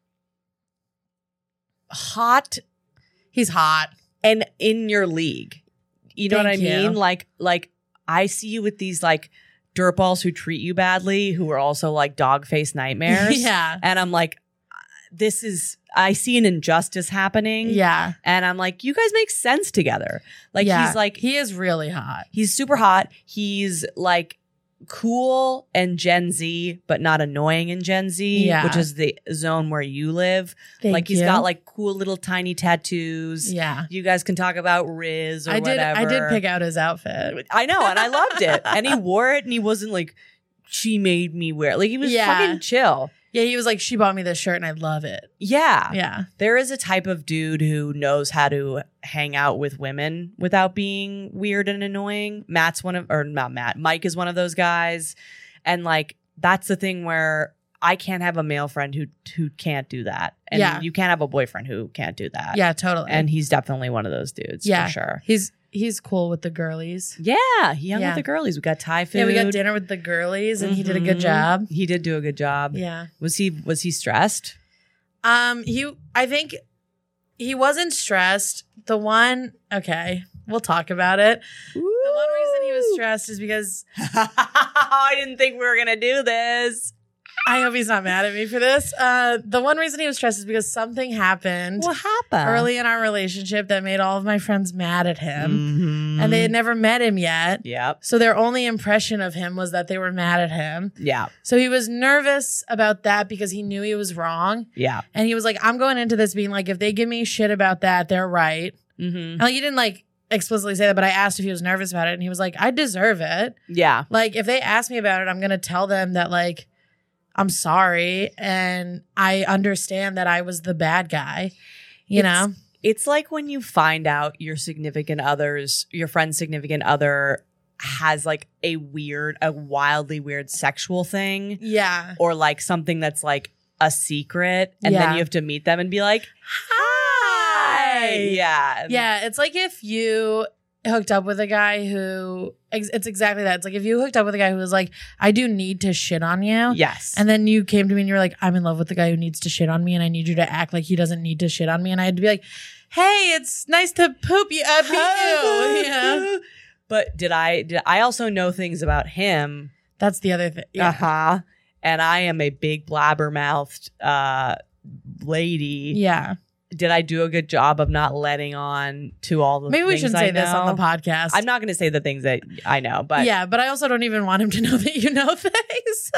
Speaker 1: hot
Speaker 2: He's hot.
Speaker 1: and in your league. You know what I
Speaker 2: Thank you.
Speaker 1: mean? Like, like I see you with these like dirtballs who treat you badly, who are also like dog face nightmares.
Speaker 2: Yeah.
Speaker 1: And I'm like, this is, I see an injustice happening.
Speaker 2: Yeah.
Speaker 1: And I'm like, you guys make sense together. Like,
Speaker 2: Yeah.
Speaker 1: he's like,
Speaker 2: he is really hot.
Speaker 1: he's super hot. He's like cool and Gen Z, but not annoying in Gen Z,
Speaker 2: Yeah.
Speaker 1: which is the zone where you live.
Speaker 2: Thank
Speaker 1: like he's
Speaker 2: you.
Speaker 1: got like cool little tiny tattoos.
Speaker 2: Yeah.
Speaker 1: You guys can talk about Riz or
Speaker 2: I did
Speaker 1: whatever.
Speaker 2: I did pick out his outfit.
Speaker 1: I know, and I loved it. And he wore it and he wasn't like, she made me wear it. Like he was
Speaker 2: Yeah.
Speaker 1: fucking chill.
Speaker 2: Yeah, he was like, "She bought me this shirt and I love it."
Speaker 1: Yeah.
Speaker 2: Yeah.
Speaker 1: There is a type of dude who knows how to hang out with women without being weird and annoying. Matt's one of, or not Matt, Mike is one of those guys. And like, that's the thing where I can't have a male friend who who can't do that. And
Speaker 2: Yeah.
Speaker 1: you can't have a boyfriend who can't do that.
Speaker 2: Yeah, totally.
Speaker 1: And he's definitely one of those dudes
Speaker 2: Yeah.
Speaker 1: for sure.
Speaker 2: he's he's cool with the girlies.
Speaker 1: Yeah. He hung
Speaker 2: Yeah.
Speaker 1: with the girlies. We got Thai food.
Speaker 2: Yeah, we got dinner with the girlies and he did a good
Speaker 1: Mhm.
Speaker 2: job.
Speaker 1: He did do a good job.
Speaker 2: Yeah.
Speaker 1: Was he was he stressed?
Speaker 2: Um, he I think he wasn't stressed. The one okay, we'll talk about it. The one reason he was stressed is because
Speaker 1: I didn't think we were gonna do this.
Speaker 2: I hope he's not mad at me for this. Uh, the one reason he was stressed is because something happened
Speaker 1: What happened?
Speaker 2: early in our relationship that made all of my friends mad at him,
Speaker 1: Mhm.
Speaker 2: and they had never met him yet.
Speaker 1: Yep.
Speaker 2: So their only impression of him was that they were mad at him.
Speaker 1: Yeah.
Speaker 2: So he was nervous about that because he knew he was wrong.
Speaker 1: Yeah.
Speaker 2: And he was like, "I'm going into this being like, if they give me shit about that, they're right."
Speaker 1: Mm-hmm.
Speaker 2: And like, he didn't like explicitly say that, but I asked if he was nervous about it. And he was like, "I deserve it.
Speaker 1: Yeah.
Speaker 2: Like, if they ask me about it, I'm going to tell them that, like, I'm sorry. And I understand that I was the bad guy, you
Speaker 1: It's-
Speaker 2: know?
Speaker 1: It's like when you find out your significant others, your friend's significant other has like a weird, a wildly weird sexual thing,
Speaker 2: Yeah.
Speaker 1: or like something that's like a secret, and
Speaker 2: Yeah.
Speaker 1: then you have to meet them and be like, "Hi." Yeah.
Speaker 2: Yeah. It's like if you hooked up with a guy who, ex- it's exactly that. It's like if you hooked up with a guy who was like, "I do need to shit on you."
Speaker 1: Yes.
Speaker 2: And then you came to me and you're like, "I'm in love with the guy who needs to shit on me and I need you to act like he doesn't need to shit on me." And I had to be like, "Hey, it's nice to poop you up you." Yeah.
Speaker 1: But did I? Did I also know things about him?
Speaker 2: That's the other thing. Yeah.
Speaker 1: Uh huh. And I am a big blabbermouthed uh, lady.
Speaker 2: Yeah.
Speaker 1: did I do a good job of not letting on to all the
Speaker 2: Maybe we
Speaker 1: things
Speaker 2: shouldn't
Speaker 1: I
Speaker 2: say this on
Speaker 1: know?
Speaker 2: the podcast.
Speaker 1: I'm not going to say the things that I know, but
Speaker 2: yeah, but I also don't even want him to know that you know things.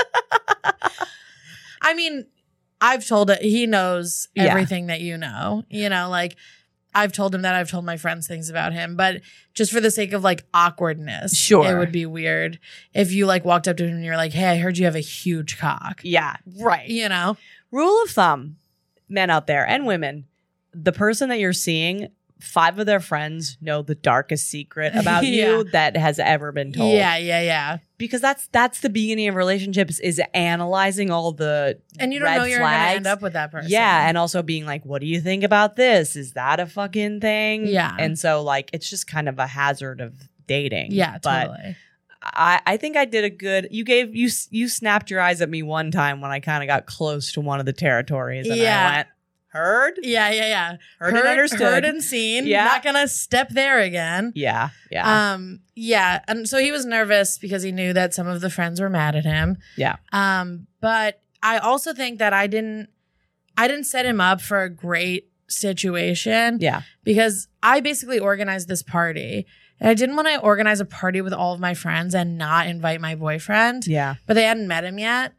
Speaker 2: I mean, I've told it. He knows
Speaker 1: Yeah.
Speaker 2: everything that you know. You know, like I've told him that. I've told my friends things about him, but just for the sake of like awkwardness,
Speaker 1: Sure.
Speaker 2: it would be weird if you like walked up to him and you're like, "Hey, I heard you have a huge cock."
Speaker 1: yeah, right.
Speaker 2: You know,
Speaker 1: Rule of thumb, men out there and women, the person that you're seeing, five of their friends know the darkest secret about
Speaker 2: Yeah.
Speaker 1: you that has ever been told.
Speaker 2: yeah, yeah, yeah.
Speaker 1: Because that's that's the beginning of relationships is analyzing all the
Speaker 2: And you don't
Speaker 1: red
Speaker 2: know you're going to
Speaker 1: flags.
Speaker 2: end up with that person.
Speaker 1: Yeah, and also being like, what do you think about this? Is that a fucking thing?
Speaker 2: Yeah.
Speaker 1: And so like it's just kind of a hazard of dating.
Speaker 2: yeah,
Speaker 1: But
Speaker 2: totally.
Speaker 1: I, I think I did a good you gave you you snapped your eyes at me one time when I kind of got close to one of the territories and
Speaker 2: Yeah.
Speaker 1: I went, heard?
Speaker 2: Yeah, yeah, yeah.
Speaker 1: Heard and understood.
Speaker 2: Heard and seen.
Speaker 1: Yeah.
Speaker 2: Not gonna step there again.
Speaker 1: Yeah, yeah.
Speaker 2: Um, yeah. And so he was nervous because he knew that some of the friends were mad at him.
Speaker 1: Yeah.
Speaker 2: Um, but I also think that I didn't I didn't set him up for a great situation.
Speaker 1: yeah.
Speaker 2: Because I basically organized this party. And I didn't want to organize a party with all of my friends and not invite my boyfriend.
Speaker 1: Yeah.
Speaker 2: But they hadn't met him yet.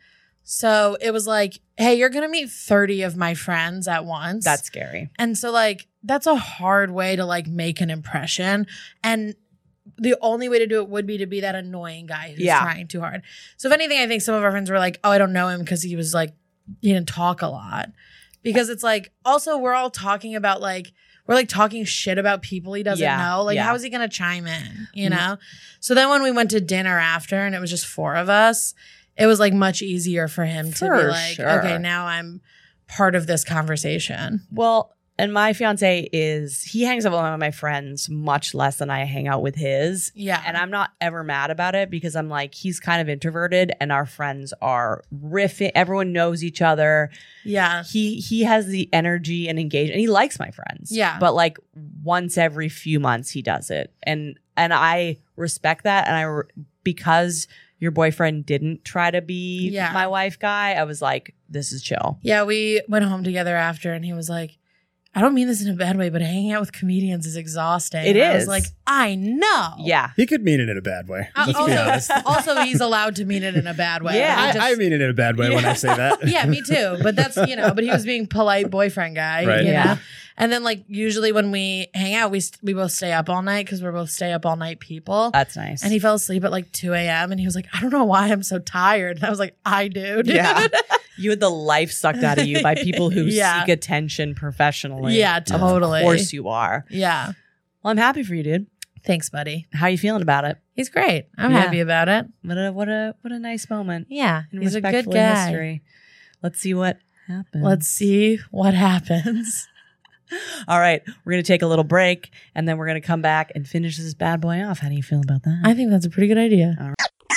Speaker 2: So it was like, hey, you're going to meet thirty of my friends at once.
Speaker 1: That's scary.
Speaker 2: And so like, that's a hard way to like make an impression. And the only way to do it would be to be that annoying guy who's
Speaker 1: Yeah.
Speaker 2: trying too hard. So if anything, I think some of our friends were like, oh, I don't know him because he was like, he didn't talk a lot. Because it's like, also we're all talking about like, we're like talking shit about people he doesn't
Speaker 1: Yeah,
Speaker 2: know. Like,
Speaker 1: yeah.
Speaker 2: how is he going to chime in? You
Speaker 1: Mhm.
Speaker 2: know? So then when we went to dinner after and it was just four of us, it was like much easier for him to
Speaker 1: For
Speaker 2: be like,
Speaker 1: sure.
Speaker 2: okay, now I'm part of this conversation.
Speaker 1: Well, and my fiance is he hangs out with one of my friends much less than I hang out with his.
Speaker 2: Yeah.
Speaker 1: And I'm not ever mad about it because I'm like, he's kind of introverted and our friends are riffing. Everyone knows each other.
Speaker 2: yeah.
Speaker 1: He he has the energy and engagement. And he likes my friends.
Speaker 2: Yeah.
Speaker 1: But like once every few months he does it. And and I respect that. And I re- because your boyfriend didn't try to be
Speaker 2: Yeah.
Speaker 1: my wife guy, I was like, this is chill.
Speaker 2: Yeah. We went home together after and he was like, I don't mean this in a bad way, but hanging out with comedians is exhausting.
Speaker 1: It
Speaker 2: And I
Speaker 1: is.
Speaker 2: was like, I know.
Speaker 1: Yeah.
Speaker 3: He could mean it in a bad way.
Speaker 2: Uh,
Speaker 3: Let's be honest.
Speaker 2: also, also, he's allowed to mean it in a bad way.
Speaker 1: Yeah.
Speaker 2: He
Speaker 3: I,
Speaker 2: just-
Speaker 3: I mean it in a bad way when I say that.
Speaker 2: yeah, me too. But that's, you know, but he was being polite boyfriend guy,
Speaker 3: Right.
Speaker 2: you
Speaker 1: Yeah.
Speaker 2: know? And then like usually when we hang out, we st- we both stay up all night because we're both stay up all night people.
Speaker 1: That's nice.
Speaker 2: And he fell asleep at like two a.m. and he was like, I don't know why I'm so tired. And I was like, I do. Dude.
Speaker 1: Yeah. You had the life sucked out of you by people who
Speaker 2: Yeah.
Speaker 1: seek attention professionally.
Speaker 2: Yeah, totally.
Speaker 1: Of course you are.
Speaker 2: Yeah.
Speaker 1: Well, I'm happy for you, dude.
Speaker 2: Thanks, buddy.
Speaker 1: How you feeling about it?
Speaker 2: He's great. I'm
Speaker 1: Yeah.
Speaker 2: happy about it.
Speaker 1: What a what a what a nice moment.
Speaker 2: Yeah.
Speaker 1: In
Speaker 2: He's a good
Speaker 1: Respectfully
Speaker 2: guy.
Speaker 1: History. Let's see what happens.
Speaker 2: Let's see what happens.
Speaker 1: All right, we're gonna take a little break and then we're gonna come back and finish this bad boy off. How do you feel about that?
Speaker 2: I think that's a pretty good idea.
Speaker 1: All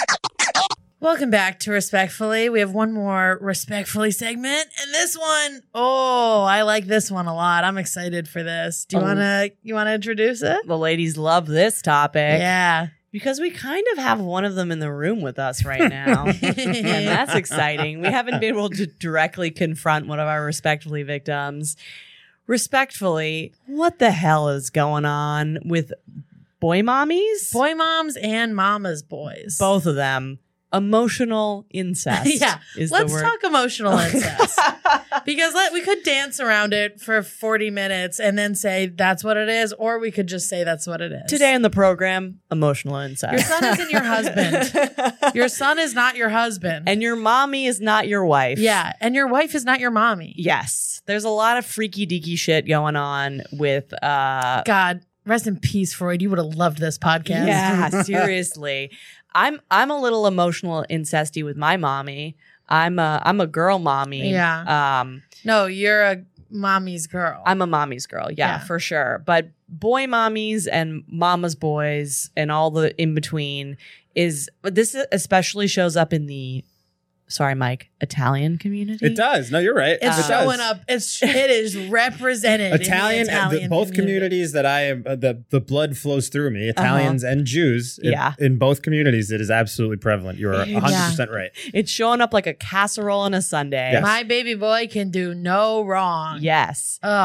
Speaker 2: Welcome back to Respectfully. We have one more Respectfully segment, and this one, oh, I like this one a lot. I'm excited for this. Do you
Speaker 1: Oh.
Speaker 2: wanna you wanna introduce it?
Speaker 1: The ladies love this topic
Speaker 2: Yeah.
Speaker 1: because we kind of have one of them in the room with us right now. And that's exciting. We haven't been able to directly confront one of our respectfully victims. Respectfully, what the hell is going on with boy mommies?
Speaker 2: Boy moms and mama's boys.
Speaker 1: Both of them. Emotional incest.
Speaker 2: Yeah.
Speaker 1: Is
Speaker 2: Let's
Speaker 1: the word.
Speaker 2: talk emotional incest. Because let, we could dance around it for forty minutes and then say that's what it is, or we could just say that's what it is.
Speaker 1: Today in the program, emotional incest.
Speaker 2: Your son isn't your husband. Your son is not your husband.
Speaker 1: And your mommy is not your wife.
Speaker 2: yeah. And your wife is not your mommy.
Speaker 1: Yes. There's a lot of freaky deaky shit going on with uh
Speaker 2: God, rest in peace, Freud. You would have loved this podcast.
Speaker 1: yeah, seriously. I'm I'm a little emotional incesty with my mommy. I'm a I'm a girl mommy.
Speaker 2: Yeah.
Speaker 1: Um
Speaker 2: No, you're a mommy's girl.
Speaker 1: I'm a mommy's girl. Yeah,
Speaker 2: Yeah.
Speaker 1: for sure. But boy mommies and mama's boys and all the in between is this especially shows up in the sorry, Mike, Italian community.
Speaker 3: It does. No, you're right.
Speaker 2: it's
Speaker 3: it does.
Speaker 2: showing up. It's it is represented.
Speaker 3: Italian,
Speaker 2: in the
Speaker 3: uh, the-
Speaker 2: Italian
Speaker 3: both
Speaker 2: community.
Speaker 3: communities that I am, uh, the the blood flows through me. Italians and Jews. It-
Speaker 1: Yeah.
Speaker 3: in both communities, it is absolutely prevalent. You are one hundred percent right.
Speaker 1: It's showing up like a casserole on a Sunday.
Speaker 3: Yes.
Speaker 2: My baby boy can do no wrong.
Speaker 1: Yes.
Speaker 2: Ugh.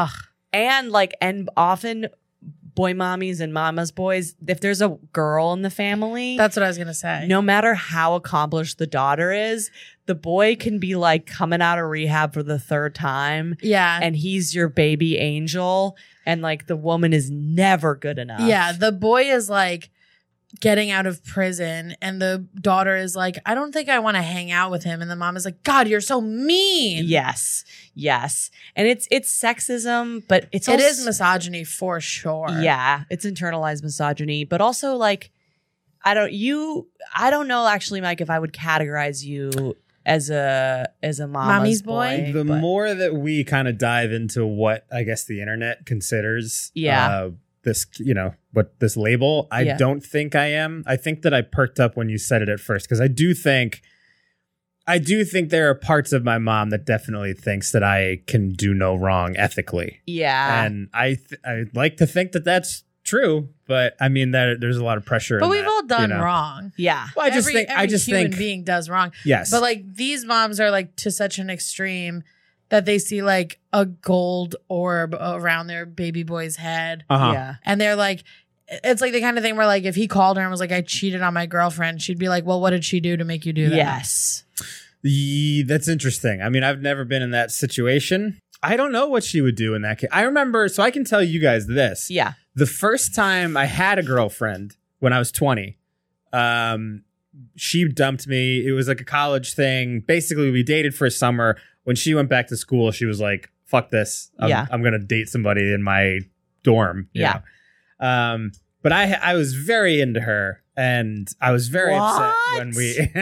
Speaker 1: And like, and often boy mommies and mama's boys, if there's a girl in the family,
Speaker 2: That's what I was gonna say.
Speaker 1: no matter how accomplished the daughter is, the boy can be like coming out of rehab for the third time.
Speaker 2: Yeah.
Speaker 1: And he's your baby angel. And like the woman is never good enough.
Speaker 2: Yeah. The boy is like getting out of prison, and the daughter is like, I don't think I want to hang out with him. And the mom is like, God, you're so mean.
Speaker 1: Yes. Yes. And it's it's sexism, but it's
Speaker 2: It
Speaker 1: also,
Speaker 2: is misogyny for sure.
Speaker 1: Yeah, it's internalized misogyny, but also like I don't you I don't know actually, Mike, if I would categorize you as a as a mama's
Speaker 2: Mommy's boy?
Speaker 3: The
Speaker 1: but-
Speaker 3: more that we kind of dive into what I guess the internet considers,
Speaker 1: Yeah.
Speaker 3: uh, this, you know, what this label, I
Speaker 1: Yeah.
Speaker 3: don't think I am. I think that I perked up when you said it at first, because I do think, I do think there are parts of my mom that definitely thinks that I can do no wrong ethically,
Speaker 1: yeah.
Speaker 3: and I th- I like to think that that's true, but I mean that there's a lot of pressure.
Speaker 2: But
Speaker 3: in
Speaker 2: we've
Speaker 3: that,
Speaker 2: all done
Speaker 3: you know?
Speaker 2: wrong.
Speaker 1: yeah.
Speaker 3: Well, I just
Speaker 2: every,
Speaker 3: think
Speaker 2: every
Speaker 3: I just
Speaker 2: human
Speaker 3: think
Speaker 2: being does wrong.
Speaker 3: yes,
Speaker 2: But like these moms are like to such an extreme that they see like a gold orb around their baby boy's head.
Speaker 3: uh-huh.
Speaker 1: Yeah.
Speaker 2: And they're like, it's like the kind of thing where like if he called her and was like, I cheated on my girlfriend, she'd be like, well, what did she do to make you do that?
Speaker 1: Yes.
Speaker 3: Ye- that's interesting. I mean, I've never been in that situation. I don't know what she would do in that case. I remember, so I can tell you guys this.
Speaker 1: Yeah.
Speaker 3: The first time I had a girlfriend when I was twenty, um, she dumped me. It was like a college thing. Basically, we dated for a summer. When she went back to school, she was like, fuck this. I'm,
Speaker 1: Yeah.
Speaker 3: I'm going to date somebody in my dorm. you
Speaker 1: Yeah.
Speaker 3: know? Um, but I I was very into her, and I was very upset when
Speaker 1: What?
Speaker 3: we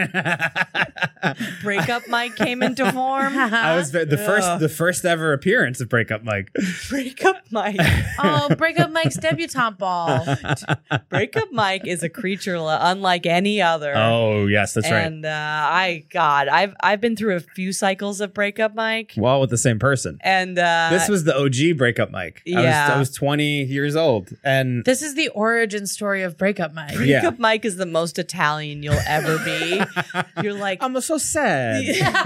Speaker 1: Breakup Mike came into form.
Speaker 3: I was ve- the first
Speaker 1: Ugh.
Speaker 3: the first ever appearance of Breakup Mike.
Speaker 1: Breakup Mike.
Speaker 2: Oh, break up Mike's debutante ball.
Speaker 1: Breakup Mike is a creature li- unlike any other.
Speaker 3: Oh yes, that's right.
Speaker 1: and uh, I God, I've I've been through a few cycles of Breakup Mike,
Speaker 3: Well, with the same person.
Speaker 1: and uh,
Speaker 3: This was the O G Breakup Mike. I was,
Speaker 1: Yeah.
Speaker 3: I was twenty years old, and
Speaker 2: This is the origin story of breakup Mike.
Speaker 3: Yeah.
Speaker 1: Breakup Mike is the most Italian you'll ever be. You're like,
Speaker 3: I'm so sad.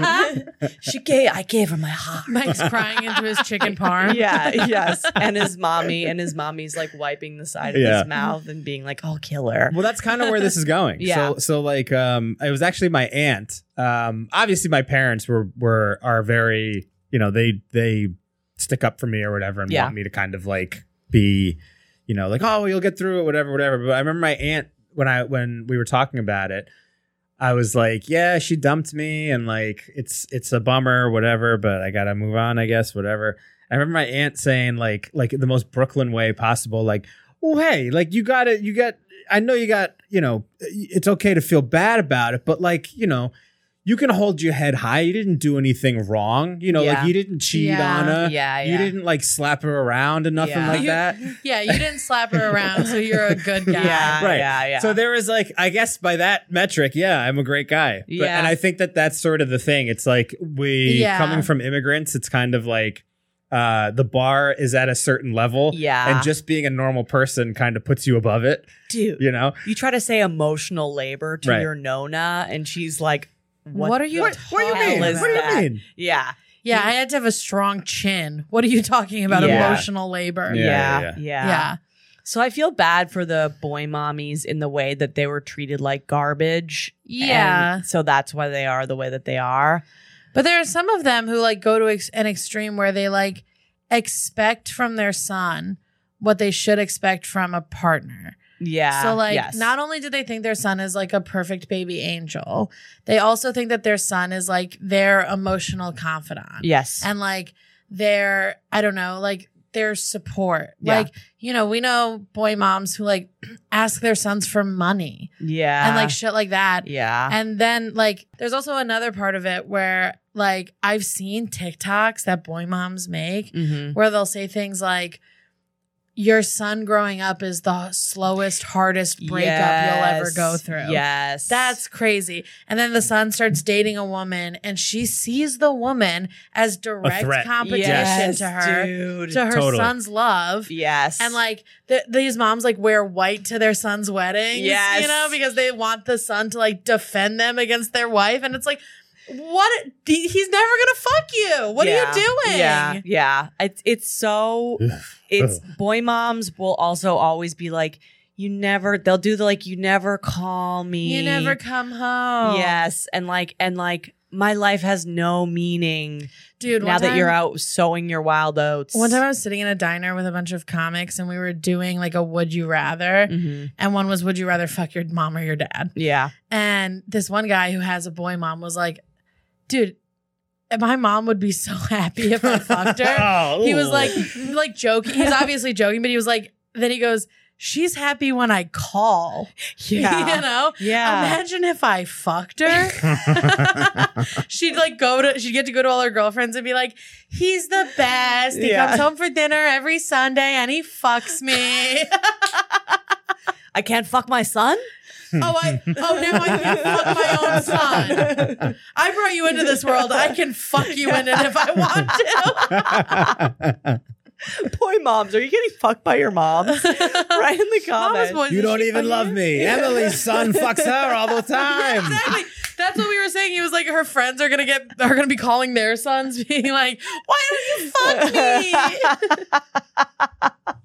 Speaker 1: she gave I gave her my heart.
Speaker 2: Mike's crying into his chicken parm.
Speaker 1: Yeah, yes. And his mommy, and his mommy's like wiping the side of
Speaker 3: Yeah.
Speaker 1: his mouth and being like, I'll kill her.
Speaker 3: Well, that's kind of where this is going.
Speaker 1: Yeah.
Speaker 3: So, so like, um, it was actually my aunt. Um, obviously, my parents were were are very, you know, they they stick up for me or whatever, and
Speaker 1: Yeah.
Speaker 3: want me to kind of like be, you know, like, oh, well, you'll get through it, whatever, whatever. But I remember my aunt when I when we were talking about it, I was like, yeah, she dumped me, and like, it's it's a bummer, whatever, but I gotta move on, I guess, whatever. I remember my aunt saying like like the most Brooklyn way possible, like, well, hey, like you got it, you got. I know you got, you know, it's okay to feel bad about it, but like, you know, you can hold your head high. You didn't do anything wrong. You know,
Speaker 1: Yeah.
Speaker 3: like you didn't cheat
Speaker 2: Yeah.
Speaker 3: on her.
Speaker 1: Yeah,
Speaker 3: You
Speaker 1: yeah.
Speaker 3: didn't like slap her around and nothing
Speaker 1: Yeah.
Speaker 3: like
Speaker 2: You-
Speaker 3: that.
Speaker 2: Yeah, you didn't slap her around, so you're a good guy.
Speaker 1: Yeah,
Speaker 3: Right.
Speaker 1: yeah, yeah.
Speaker 3: So there was like, I guess by that metric, yeah, I'm a great guy. But,
Speaker 1: Yeah.
Speaker 3: And I think that that's sort of the thing. It's like we,
Speaker 2: Yeah.
Speaker 3: coming from immigrants, it's kind of like uh, the bar is at a certain level.
Speaker 1: Yeah.
Speaker 3: And just being a normal person kind of puts you above it,
Speaker 1: Dude,
Speaker 3: you know?
Speaker 1: you try to say emotional labor to
Speaker 3: Right.
Speaker 1: your Nona, and she's like, what,
Speaker 2: What are you
Speaker 1: the
Speaker 2: What-
Speaker 3: What do you
Speaker 1: hell
Speaker 3: mean?
Speaker 1: is
Speaker 3: What do you
Speaker 1: that?
Speaker 3: mean?
Speaker 1: Yeah.
Speaker 2: Yeah, I had to have a strong chin. What are you talking about?
Speaker 1: Yeah.
Speaker 2: Emotional labor.
Speaker 3: Yeah,
Speaker 1: Yeah.
Speaker 3: yeah,
Speaker 1: Yeah.
Speaker 2: Yeah.
Speaker 1: So I feel bad for the boy mommies in the way that they were treated like garbage.
Speaker 2: Yeah.
Speaker 1: And so that's why they are the way that they are.
Speaker 2: But there are some of them who like go to ex- an extreme where they like expect from their son what they should expect from a partner.
Speaker 1: Yeah.
Speaker 2: So like
Speaker 1: yes.
Speaker 2: not only do they think their son is like a perfect baby angel, they also think that their son is like their emotional confidant.
Speaker 1: Yes.
Speaker 2: And like their, I don't know, like their support.
Speaker 1: Yeah.
Speaker 2: Like, you know, we know boy moms who like ask their sons for money
Speaker 1: yeah.
Speaker 2: and like shit like that.
Speaker 1: yeah.
Speaker 2: And then like there's also another part of it where like I've seen TikToks that boy moms make
Speaker 1: Mhm.
Speaker 2: where they'll say things like, your son growing up is the slowest, hardest breakup you'll ever
Speaker 1: Yes.
Speaker 2: go through.
Speaker 1: Yes.
Speaker 2: That's crazy. And then the son starts dating a woman and she sees the woman as direct
Speaker 3: threat.
Speaker 2: competition
Speaker 1: yes,
Speaker 2: to her,
Speaker 1: dude.
Speaker 2: to her
Speaker 3: Totally.
Speaker 2: son's love.
Speaker 1: yes.
Speaker 2: And like th- these moms like wear white to their son's weddings,
Speaker 1: Yes.
Speaker 2: you know, because they want the son to like defend them against their wife. And it's like, what? He's never gonna fuck you. What
Speaker 1: Yeah.
Speaker 2: are you doing?
Speaker 1: Yeah, yeah. It's it's so. It's boy moms will also always be like, you never. They'll do the like, you never call me.
Speaker 2: You never come home.
Speaker 1: Yes, and like and like my life has no meaning,
Speaker 2: dude.
Speaker 1: now that you're out sowing your wild oats.
Speaker 2: One time I was sitting in a diner with a bunch of comics and we were doing like a would you rather.
Speaker 1: Mhm.
Speaker 2: And one was, would you rather fuck your mom or your dad?
Speaker 1: Yeah.
Speaker 2: And this one guy who has a boy mom was like, dude, my mom would be so happy if I fucked her.
Speaker 3: Oh,
Speaker 2: He was
Speaker 3: ooh.
Speaker 2: like, like joking. He was obviously joking, but he was like, then he goes, she's happy when I call.
Speaker 1: Yeah.
Speaker 2: You know?
Speaker 1: Yeah.
Speaker 2: Imagine if I fucked her. She'd like go to, she'd get to go to all her girlfriends and be like, he's the best. He
Speaker 1: Yeah.
Speaker 2: comes home for dinner every Sunday and he fucks me.
Speaker 1: I can't fuck my son?
Speaker 2: oh, I, oh, now I can fuck my own son. I brought you into this world. I can fuck you in it if I want to.
Speaker 1: Boy moms, are you getting fucked by your moms? Right in the
Speaker 2: Mama's
Speaker 1: comments.
Speaker 2: boys,
Speaker 3: You
Speaker 2: is
Speaker 3: don't
Speaker 2: she
Speaker 3: even
Speaker 2: fucking
Speaker 3: love
Speaker 2: you?
Speaker 3: me. Emily's son fucks her all the time.
Speaker 2: Yeah, exactly. That's what we were saying. He was like, her friends are gonna get are gonna be calling their sons, being like, "Why don't you fuck me,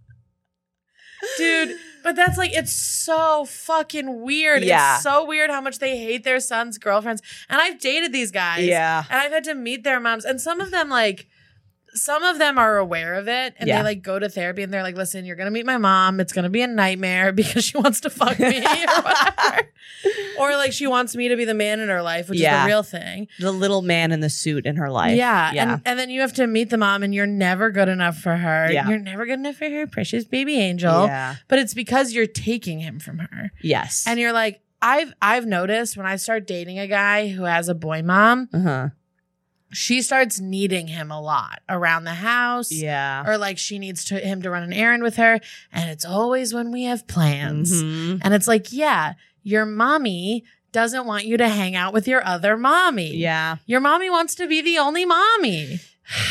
Speaker 2: dude?" But that's like, it's so fucking weird.
Speaker 1: Yeah.
Speaker 2: It's so weird how much they hate their sons' girlfriends. And I've dated these guys.
Speaker 1: Yeah.
Speaker 2: And I've had to meet their moms, and some of them like. Some of them are aware of it and
Speaker 1: Yeah.
Speaker 2: they like go to therapy and they're like, listen, you're going to meet my mom. It's going to be a nightmare because she wants to fuck me or whatever. Or like she wants me to be the man in her life, which
Speaker 1: Yeah.
Speaker 2: is the real thing.
Speaker 1: The little man in the suit in her life.
Speaker 2: Yeah.
Speaker 1: Yeah.
Speaker 2: And, and then you have to meet the mom and you're never good enough for her.
Speaker 1: Yeah.
Speaker 2: You're never good enough for her precious baby angel.
Speaker 1: Yeah.
Speaker 2: But it's because you're taking him from her.
Speaker 1: Yes.
Speaker 2: And you're like, I've I've noticed when I start dating a guy who has a boy mom,
Speaker 1: uh-huh.
Speaker 2: she starts needing him a lot around the house.
Speaker 1: Yeah.
Speaker 2: Or like she needs to, him to run an errand with her. And it's always when we have plans.
Speaker 1: Mhm.
Speaker 2: And it's like, yeah, your mommy doesn't want you to hang out with your other mommy.
Speaker 1: Yeah.
Speaker 2: Your mommy wants to be the only mommy.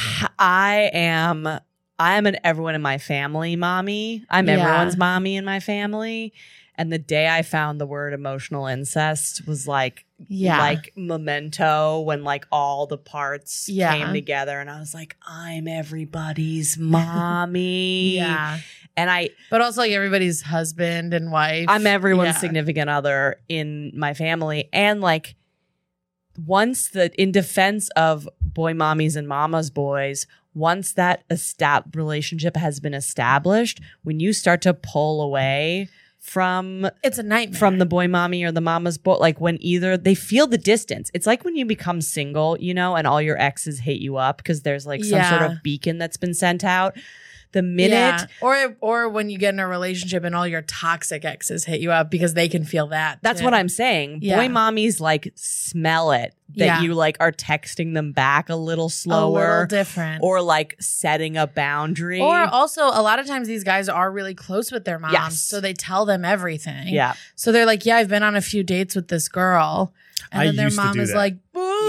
Speaker 1: I am I am an everyone in my family mommy. I'm
Speaker 2: Yeah.
Speaker 1: everyone's mommy in my family. And the day I found the word emotional incest was like
Speaker 2: Yeah.
Speaker 1: like Memento, when like all the parts
Speaker 2: Yeah.
Speaker 1: came together and I was like, I'm everybody's mommy.
Speaker 2: Yeah.
Speaker 1: And I
Speaker 2: But also like everybody's husband and wife.
Speaker 1: I'm everyone's
Speaker 2: Yeah.
Speaker 1: significant other in my family. And like once the in defense of boy mommies and mama's boys, once that estab- relationship has been established, when you start to pull away from
Speaker 2: It's a nightmare.
Speaker 1: from the boy mommy or the mama's boy, like when either they feel the distance. It's like when you become single, you know, and all your exes hate you up because there's like some sort
Speaker 2: Yeah.
Speaker 1: of beacon that's been sent out. The minute
Speaker 2: Yeah. Or or when you get in a relationship and all your toxic exes hit you up because they can feel that.
Speaker 1: That's
Speaker 2: too.
Speaker 1: what I'm saying.
Speaker 2: Yeah.
Speaker 1: Boy mommies like smell it that
Speaker 2: Yeah.
Speaker 1: you like are texting them back a little
Speaker 2: a little
Speaker 1: slower
Speaker 2: different.
Speaker 1: or like setting a boundary.
Speaker 2: Or also, a lot of times these guys are really close with their moms,
Speaker 1: Yes.
Speaker 2: so they tell them everything.
Speaker 1: yeah.
Speaker 2: So they're like, "Yeah, I've been on a few dates with this girl," and
Speaker 3: I
Speaker 2: then their
Speaker 3: used to
Speaker 2: mom
Speaker 3: do
Speaker 2: is
Speaker 3: that.
Speaker 2: like,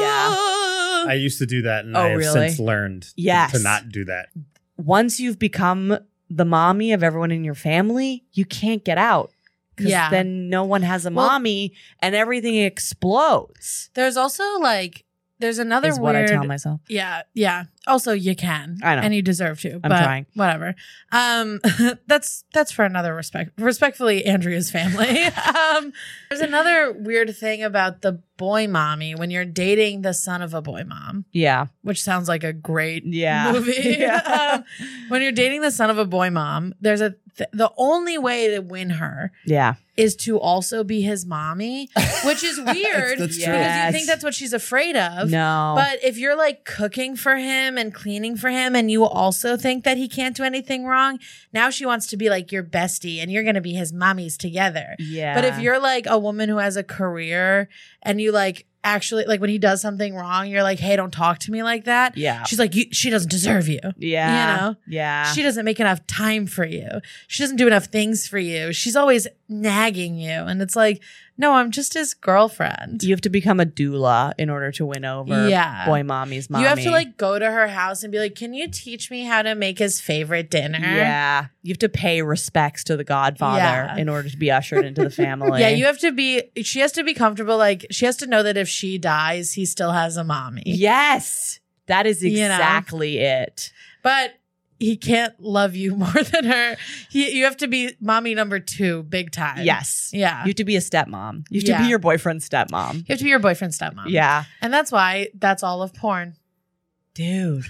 Speaker 2: "Ah."
Speaker 3: I used to do that, and
Speaker 1: Oh,
Speaker 3: I have
Speaker 1: really?
Speaker 3: since learned to-
Speaker 1: Yes.
Speaker 3: to not do that.
Speaker 1: Once you've become the mommy of everyone in your family, you can't get out. Because
Speaker 2: Yeah.
Speaker 1: then no one has a
Speaker 2: Well-
Speaker 1: mommy and everything explodes.
Speaker 2: There's also like, there's another
Speaker 1: Is
Speaker 2: weird.
Speaker 1: what I tell myself.
Speaker 2: Yeah, yeah. Also, you can.
Speaker 1: I know.
Speaker 2: and you deserve to.
Speaker 1: I'm
Speaker 2: but
Speaker 1: trying.
Speaker 2: Whatever. Um, that's that's for another respect. Respectfully, Andrea's family. um, there's another weird thing about the boy mommy when you're dating the son of a boy mom,
Speaker 1: Yeah.
Speaker 2: which sounds like a great
Speaker 1: Yeah.
Speaker 2: movie.
Speaker 1: Yeah.
Speaker 2: um, when you're dating the son of a boy mom, there's a th- the only way to win her
Speaker 1: Yeah.
Speaker 2: is to also be his mommy, which is weird
Speaker 3: that's
Speaker 2: because
Speaker 3: true.
Speaker 2: you
Speaker 1: Yes.
Speaker 2: think that's what she's afraid of.
Speaker 1: No.
Speaker 2: But if you're like cooking for him and cleaning for him and you also think that he can't do anything wrong, now she wants to be like your bestie and you're going to be his mommies together.
Speaker 1: yeah.
Speaker 2: But if you're like a woman who has a career and you like actually like when he does something wrong, you're like, "Hey, don't talk to me like that."
Speaker 1: Yeah.
Speaker 2: She's like, you, she doesn't deserve you.
Speaker 1: Yeah.
Speaker 2: You know?
Speaker 1: Yeah.
Speaker 2: She doesn't make enough time for you. She doesn't do enough things for you. She's always nagging you. And it's like, no, I'm just his girlfriend.
Speaker 1: You have to become a doula in order to win over
Speaker 2: Yeah.
Speaker 1: boy mommy's mommy.
Speaker 2: You have to like go to her house and be like, can you teach me how to make his favorite dinner?
Speaker 1: Yeah. You have to pay respects to the godfather
Speaker 2: Yeah.
Speaker 1: in order to be ushered into the family.
Speaker 2: Yeah, you have to be, she has to be comfortable. Like, she has to know that if she dies, he still has a mommy.
Speaker 1: Yes. That is
Speaker 2: You know?
Speaker 1: exactly it.
Speaker 2: But he can't love you more than her. He, you have to be mommy number two, big time.
Speaker 1: Yes.
Speaker 2: Yeah.
Speaker 1: You have to be a stepmom. You have
Speaker 2: Yeah.
Speaker 1: to be your boyfriend's stepmom.
Speaker 2: You have to be your boyfriend's stepmom.
Speaker 1: Yeah.
Speaker 2: And that's why that's all of porn.
Speaker 1: Dude.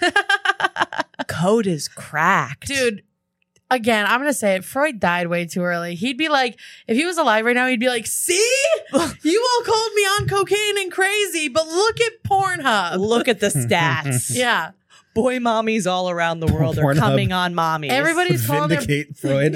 Speaker 1: Code is cracked.
Speaker 2: Dude, again, I'm going to say it. Freud died way too early. He'd be like, if he was alive right now, he'd be like, see? You all called me on cocaine and crazy, but look at Pornhub.
Speaker 1: Look at the stats.
Speaker 2: Yeah.
Speaker 1: Boy mommies all around the world are
Speaker 3: Pornhub.
Speaker 1: coming on mommies.
Speaker 2: Everybody's calling their
Speaker 3: Vindicate Freud.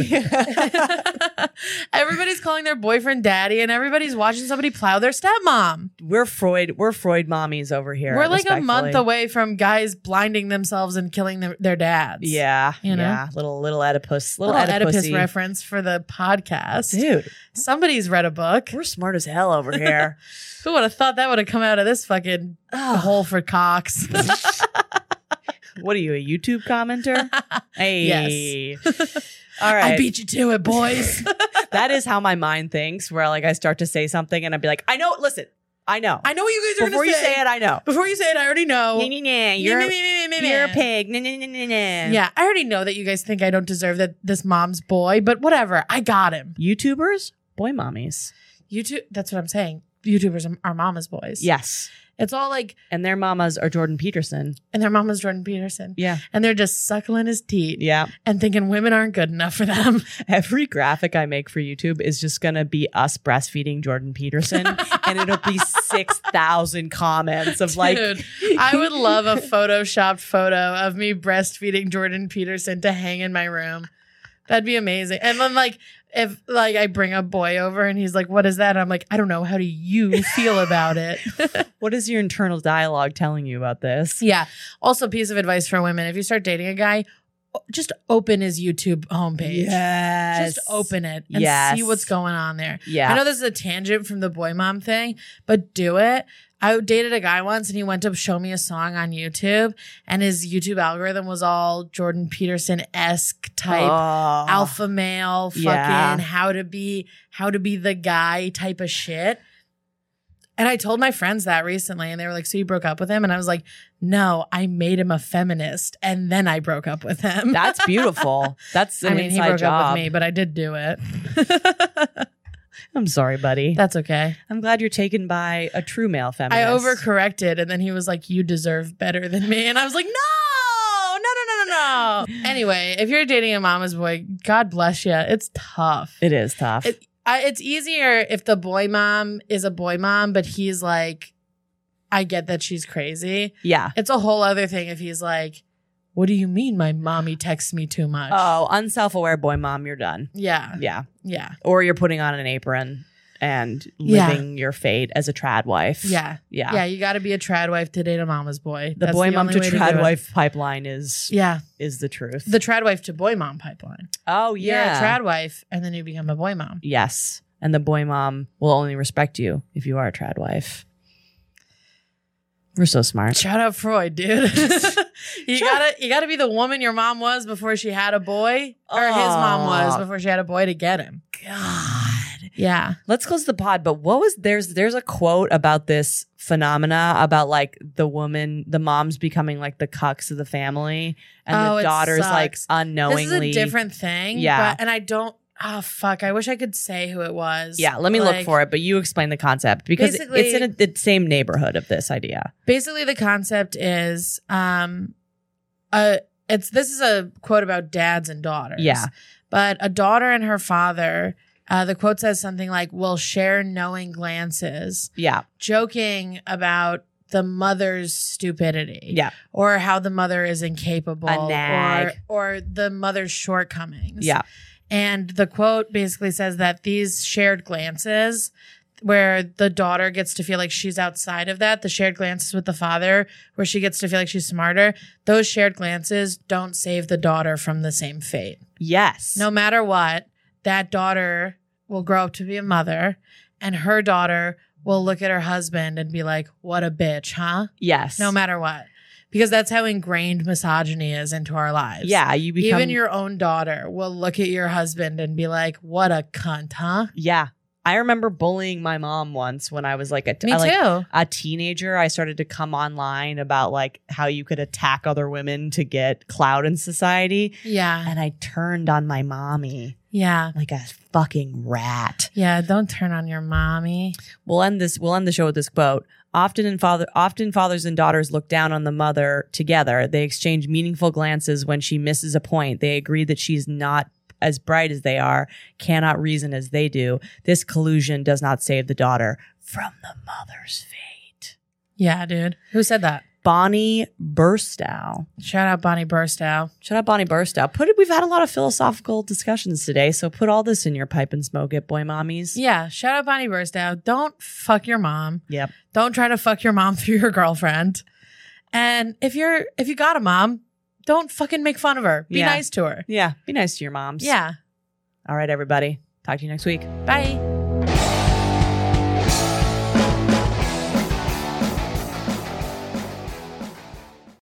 Speaker 2: everybody's calling their boyfriend daddy, and everybody's watching somebody plow their stepmom.
Speaker 1: We're Freud. We're Freud mommies over here.
Speaker 2: We're like a
Speaker 1: respectfully.
Speaker 2: month away from guys blinding themselves and killing their, their dads.
Speaker 1: Yeah,
Speaker 2: You know?
Speaker 1: yeah. Little little Oedipus, little,
Speaker 2: Little Oedipus
Speaker 1: Oedipus
Speaker 2: reference for the podcast.
Speaker 1: dude.
Speaker 2: Somebody's read a book.
Speaker 1: We're smart as hell over here.
Speaker 2: Who would have thought that would have come out of this fucking hole for cocks?
Speaker 1: What are you, a YouTube commenter? Hey, all right.
Speaker 2: I beat you to it, boys.
Speaker 1: That is how my mind thinks. Where like I start to say something and I'd be like, I know. Listen, I know.
Speaker 2: I know what you guys are
Speaker 1: Before
Speaker 2: going
Speaker 1: you
Speaker 2: to say.
Speaker 1: say it, I know.
Speaker 2: Before you say it, I already know.
Speaker 1: Nah, nah, nah. You're,
Speaker 2: Meh, meh, meh, meh, meh,
Speaker 1: you're a
Speaker 2: meh.
Speaker 1: pig. Nah, nah, nah, nah, nah.
Speaker 2: Yeah, I already know that you guys think I don't deserve that this mom's boy, but whatever. I got him.
Speaker 1: YouTubers, boy mommies.
Speaker 2: YouTube. That's what I'm saying. YouTubers are, are mama's boys.
Speaker 1: Yes.
Speaker 2: It's all like,
Speaker 1: And their mamas are Jordan Peterson.
Speaker 2: and their mama's Jordan Peterson.
Speaker 1: Yeah.
Speaker 2: And they're just suckling his teeth
Speaker 1: Yeah.
Speaker 2: and thinking women aren't good enough for them.
Speaker 1: Every graphic I make for YouTube is just going to be us breastfeeding Jordan Peterson. And it'll be six thousand comments of like,
Speaker 2: Dude, I would love a photoshopped photo of me breastfeeding Jordan Peterson to hang in my room. That'd be amazing. And then like, if like I bring a boy over and he's like, what is that? I'm like, I don't know. How do you feel about it?
Speaker 1: what is your internal dialogue telling you about this?
Speaker 2: Yeah. Also, piece of advice for women. If you start dating a guy, o- just open his YouTube homepage.
Speaker 1: Yes.
Speaker 2: Just open it and
Speaker 1: Yes.
Speaker 2: see what's going on there.
Speaker 1: Yeah.
Speaker 2: I know this is a tangent from the boy mom thing, but do it. I dated a guy once and he went to show me a song on YouTube and his YouTube algorithm was all Jordan Peterson-esque type
Speaker 1: Oh.
Speaker 2: alpha male fucking
Speaker 1: Yeah.
Speaker 2: how to be how to be the guy type of shit. And I told my friends that recently and they were like, so you broke up with him? And I was like, no, I made him a feminist and then I broke up with him.
Speaker 1: That's beautiful. That's an
Speaker 2: I mean, he
Speaker 1: inside
Speaker 2: broke
Speaker 1: job.
Speaker 2: up with me, but I did do it.
Speaker 1: I'm sorry, buddy.
Speaker 2: That's okay.
Speaker 1: I'm glad you're taken by a true male feminist.
Speaker 2: I overcorrected and then he was like, you deserve better than me. And I was like, no, no, no, no, no, no. Anyway, if you're dating a mama's boy, God bless you. It's tough.
Speaker 1: It is tough.
Speaker 2: It, I, it's easier if the boy mom is a boy mom, but he's like, I get that she's crazy.
Speaker 1: yeah.
Speaker 2: It's a whole other thing if he's like, what do you mean my mommy texts me too much?
Speaker 1: Oh, unself-aware boy mom, you're done.
Speaker 2: yeah.
Speaker 1: Yeah.
Speaker 2: Yeah.
Speaker 1: Or you're putting on an apron and
Speaker 2: Yeah.
Speaker 1: living your fate as a trad wife.
Speaker 2: Yeah.
Speaker 1: Yeah.
Speaker 2: Yeah. You got to be a trad wife to date a mama's boy.
Speaker 1: The
Speaker 2: That's
Speaker 1: boy mom
Speaker 2: only
Speaker 1: to
Speaker 2: way
Speaker 1: trad
Speaker 2: do it.
Speaker 1: wife pipeline is
Speaker 2: Yeah.
Speaker 1: is the truth.
Speaker 2: The trad wife to boy mom pipeline.
Speaker 1: oh, yeah.
Speaker 2: You're a trad wife and then you become a boy mom.
Speaker 1: Yes. And the boy mom will only respect you if you are a trad wife. We're so smart.
Speaker 2: Shout out Freud, dude. you
Speaker 1: Sure.
Speaker 2: gotta you gotta be the woman your mom was before she had a boy, or his mom was
Speaker 1: Aw.
Speaker 2: before she had a boy to get him.
Speaker 1: God.
Speaker 2: Yeah.
Speaker 1: Let's close the pod. But what was there's there's a quote about this phenomena about like the woman, the mom's becoming like the cucks of the family, and
Speaker 2: Oh,
Speaker 1: the
Speaker 2: it
Speaker 1: daughter's like
Speaker 2: sucks.
Speaker 1: unknowingly.
Speaker 2: This is a different thing.
Speaker 1: Yeah.
Speaker 2: But, and I don't oh fuck. I wish I could say who it was.
Speaker 1: Yeah, let me
Speaker 2: Like,
Speaker 1: look for it. But you explain the concept because
Speaker 2: Basically-
Speaker 1: it's in a, the same neighborhood of this idea.
Speaker 2: Basically the concept is um uh it's this is a quote about dads and daughters.
Speaker 1: Yeah.
Speaker 2: But a daughter and her father, uh, the quote says something like, will share knowing glances,
Speaker 1: Yeah,
Speaker 2: joking about the mother's stupidity.
Speaker 1: yeah,
Speaker 2: Or how the mother is incapable.
Speaker 1: A nag.
Speaker 2: Or, or the mother's shortcomings.
Speaker 1: yeah.
Speaker 2: And the quote basically says that these shared glances, where the daughter gets to feel like she's outside of that, the shared glances with the father, where she gets to feel like she's smarter, those shared glances don't save the daughter from the same fate.
Speaker 1: Yes.
Speaker 2: No matter what, that daughter will grow up to be a mother and her daughter will look at her husband and be like, what a bitch, huh?
Speaker 1: Yes.
Speaker 2: No matter what. Because that's how ingrained misogyny is into our lives.
Speaker 1: Yeah, you become
Speaker 2: Even your own daughter will look at your husband and be like, what a cunt, huh?
Speaker 1: Yeah. I remember bullying my mom once when I was like a,
Speaker 2: Me
Speaker 1: I, like,
Speaker 2: too.
Speaker 1: a teenager. I started to come online about like how you could attack other women to get clout in society.
Speaker 2: Yeah.
Speaker 1: And I turned on my mommy
Speaker 2: Yeah.
Speaker 1: like a fucking rat.
Speaker 2: Yeah. Don't turn on your mommy.
Speaker 1: We'll end this. We'll end the show with this quote. Often in father, often fathers and daughters look down on the mother together. They exchange meaningful glances when she misses a point. They agree that she's not as bright as they are, cannot reason as they do. This collusion does not save the daughter from the mother's fate.
Speaker 2: Yeah, dude. Who said that?
Speaker 1: Bonnie Burstow.
Speaker 2: Shout out Bonnie Burstow.
Speaker 1: Shout out Bonnie Burstow. Put it. We've had a lot of philosophical discussions today, so put all this in your pipe and smoke it, boy mommies.
Speaker 2: Yeah. Shout out Bonnie Burstow. Don't fuck your mom.
Speaker 1: Yep.
Speaker 2: Don't try to fuck your mom through your girlfriend. And if you're if you got a mom, don't fucking make fun of her. Be
Speaker 1: Yeah.
Speaker 2: nice to her.
Speaker 1: Yeah. Be nice to your moms.
Speaker 2: Yeah.
Speaker 1: All right, everybody. Talk to you next week.
Speaker 2: Bye.